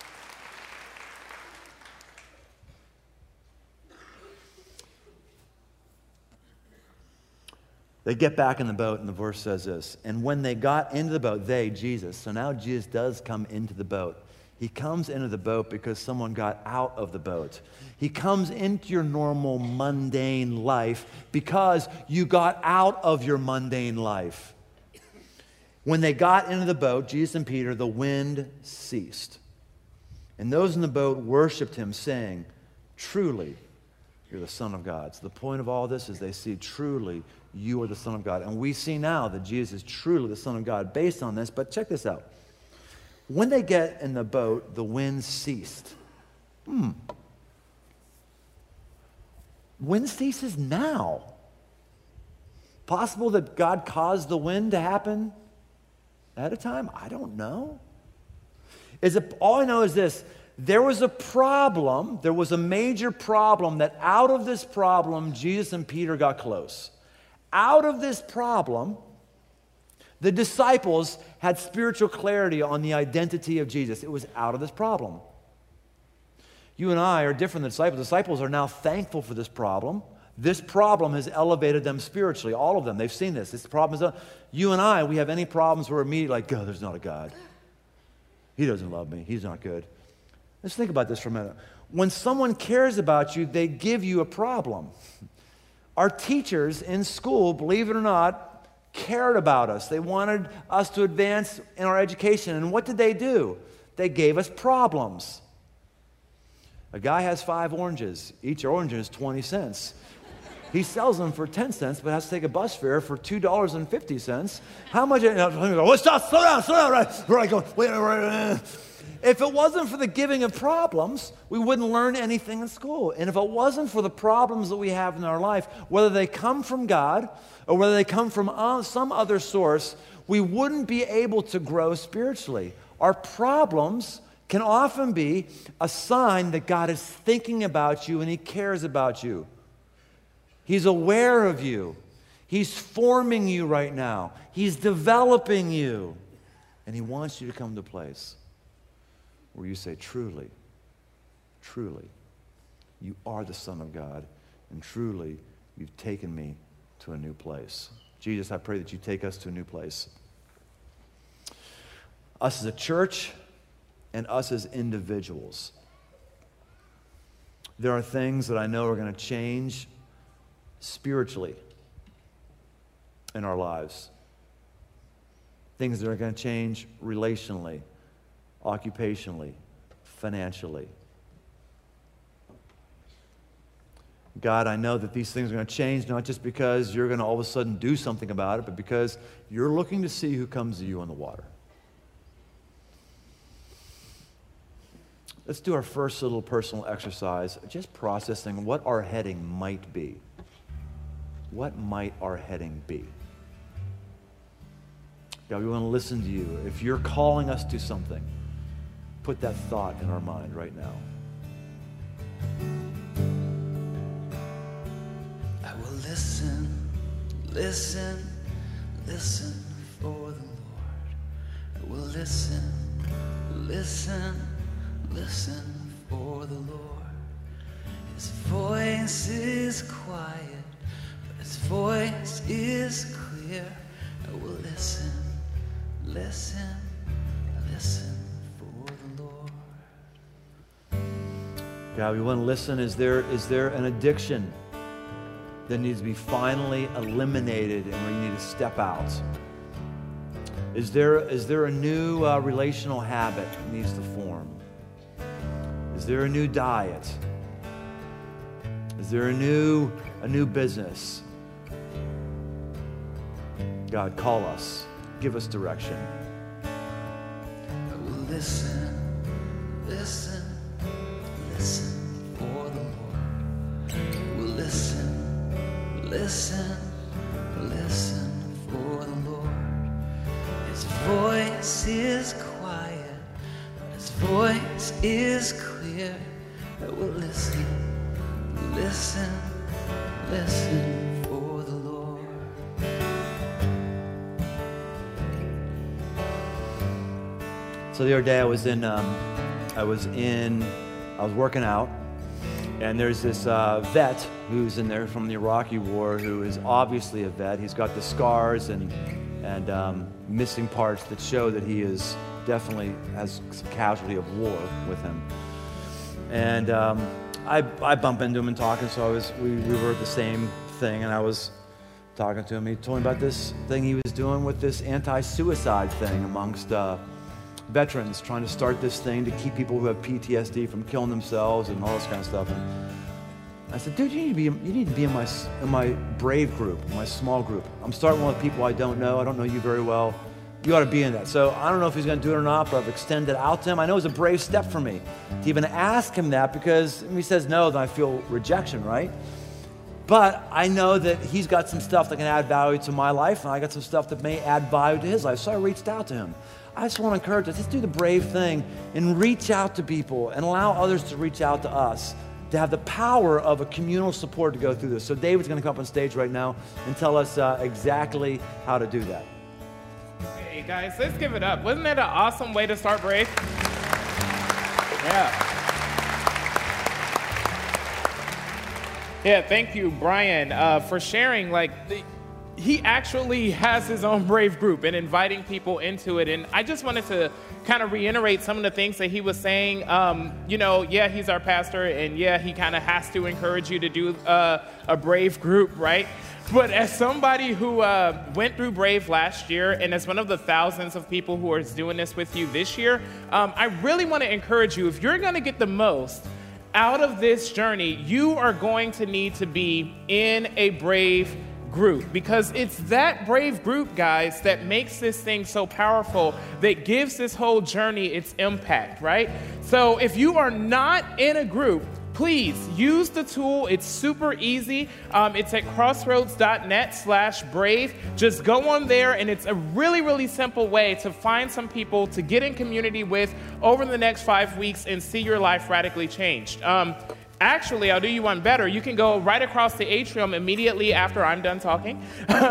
They get back in the boat, and the verse says this. And when they got into the boat, they, Jesus, so now Jesus does come into the boat. He comes into the boat because someone got out of the boat. He comes into your normal mundane life because you got out of your mundane life. When they got into the boat, Jesus and Peter, the wind ceased. And those in the boat worshiped him, saying, truly, you're the Son of God. So the point of all this is they see, truly, you are the Son of God. And we see now that Jesus is truly the Son of God based on this. But check this out. When they get in the boat, the wind ceased. Hmm. Wind ceases now. Possible that God caused the wind to happen ahead of time? I don't know. Is it, all I know is this. There was a problem. There was a major problem that out of this problem, Jesus and Peter got close. Out of this problem, the disciples had spiritual clarity on the identity of Jesus. It was out of this problem. You and I are different than disciples. Disciples are now thankful for this problem. This problem has elevated them spiritually, all of them. They've seen this. This problem is, uh, you and I, we have any problems, we're immediately like, God, there's not a God. He doesn't love me. He's not good. Let's think about this for a minute. When someone cares about you, they give you a problem. Our teachers in school, believe it or not, cared about us. They wanted us to advance in our education. And what did they do? They gave us problems. A guy has five oranges. Each orange is twenty cents. He sells them for ten cents, but has to take a bus fare for two dollars and fifty cents. How much? Oh, stop, slow down, slow down. Right, where are I going? Wait, wait, wait. If it wasn't for the giving of problems, we wouldn't learn anything in school. And if it wasn't for the problems that we have in our life, whether they come from God or whether they come from uh, some other source, we wouldn't be able to grow spiritually. Our problems can often be a sign that God is thinking about you and he cares about you. He's aware of you. He's forming you right now. He's developing you. And he wants you to come to a place where you say, truly, truly, you are the Son of God, and truly, you've taken me to a new place. Jesus, I pray that you take us to a new place. Us as a church and us as individuals. There are things that I know are going to change spiritually in our lives. Things that are going to change relationally, occupationally, financially. God, I know that these things are going to change not just because you're going to all of a sudden do something about it, but because you're looking to see who comes to you on the water. Let's do our first little personal exercise, just processing what our heading might be. What might our heading be? God, we want to listen to you. If you're calling us to something, put that thought in our mind right now. I will listen, listen, listen for the Lord. I will listen, listen, listen for the Lord. His voice is quiet, but his voice is clear. I will listen, listen, listen. God, we want to listen. Is there, is there an addiction that needs to be finally eliminated and where you need to step out? Is there, is there a new uh, relational habit that needs to form? Is there a new diet? Is there a new, a new business? God, call us. Give us direction. I will listen, listen, listen for the Lord. I will listen, listen, listen for the Lord. His voice is quiet, but his voice is clear. I will listen, listen, listen for the Lord. So the other day I was in, um, I was in, I was working out, and there's this uh, vet who's in there from the Iraqi war who is obviously a vet. He's got the scars and and um, missing parts that show that he is definitely has some casualty of war with him. And um, I, I bump into him and talking, so I was we, we were at the same thing, and I was talking to him. He told me about this thing he was doing with this anti-suicide thing amongst uh, veterans, trying to start this thing to keep people who have P T S D from killing themselves and all this kind of stuff. And I said, dude, you need to be you need to be in my in my Brave group, my small group. I'm starting with people I don't know. I don't know you very well. You ought to be in that. So I don't know if he's going to do it or not, but I've extended out to him. I know it's a brave step for me to even ask him that, because if he says no, then I feel rejection, right? But I know that he's got some stuff that can add value to my life, and I got some stuff that may add value to his life. So I reached out to him. I just want to encourage us, let's do the brave thing and reach out to people and allow others to reach out to us, to have the power of a communal support to go through this. So David's going to come up on stage right now and tell us uh, exactly how to do that. Hey guys, let's give it up. Wasn't that an awesome way to start Brave? Yeah. Yeah, thank you, Brian, uh, for sharing. Like, the, he actually has his own Brave group and inviting people into it. And I just wanted to kind of reiterate some of the things that he was saying. Um, you know, yeah, he's our pastor, and yeah, he kind of has to encourage you to do uh, a Brave group, right? But as somebody who uh, went through Brave last year, and as one of the thousands of people who are doing this with you this year, um, I really want to encourage you, if you're going to get the most out of this journey, you are going to need to be in a Brave group, because it's that Brave group, guys, that makes this thing so powerful, that gives this whole journey its impact, right? So if you are not in a group, please use the tool. It's super easy. Um, it's at crossroads.net slash brave. Just go on there, and it's a really, really simple way to find some people to get in community with over the next five weeks and see your life radically changed. Um, Actually, I'll do you one better. You can go right across the atrium immediately after I'm done talking,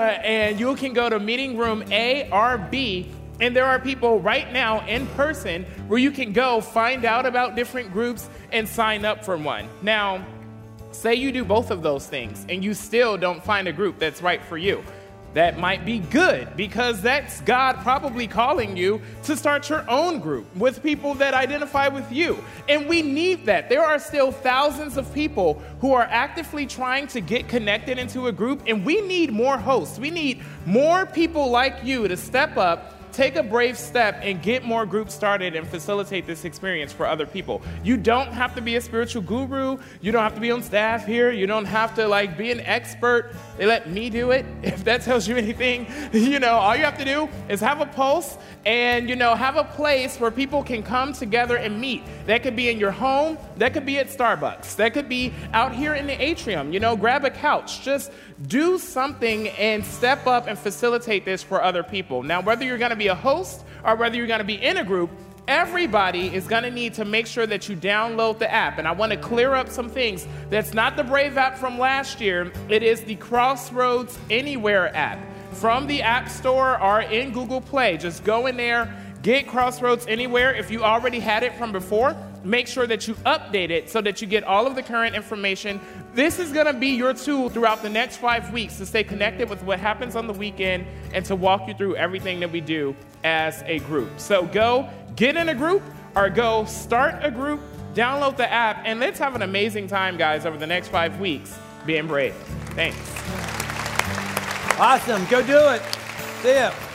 and you can go to meeting room A or B, and there are people right now in person where you can go find out about different groups and sign up for one. Now, say you do both of those things and you still don't find a group that's right for you. That might be good, because that's God probably calling you to start your own group with people that identify with you. And we need that. There are still thousands of people who are actively trying to get connected into a group, and we need more hosts. We need more people like you to step up, take a brave step, and get more groups started and facilitate this experience for other people. You don't have to be a spiritual guru. You don't have to be on staff here. You don't have to like be an expert. They let me do it. If that tells you anything, you know, all you have to do is have a pulse and, you know, have a place where people can come together and meet. That could be in your home. That could be at Starbucks. That could be out here in the atrium. You know, grab a couch. Just do something and step up and facilitate this for other people. Now, whether you're going to be a host or whether you're going to be in a group, everybody is going to need to make sure that you download the app. And I want to clear up some things. That's not the Brave app from last year. It is the Crossroads Anywhere app from the App Store or in Google Play. Just go in there, get Crossroads Anywhere. If you already had it from before, make sure that you update it so that you get all of the current information. This is going to be your tool throughout the next five weeks to stay connected with what happens on the weekend and to walk you through everything that we do as a group. So go get in a group or go start a group, download the app, and let's have an amazing time, guys, over the next five weeks being brave. Thanks. Awesome. Go do it. See ya.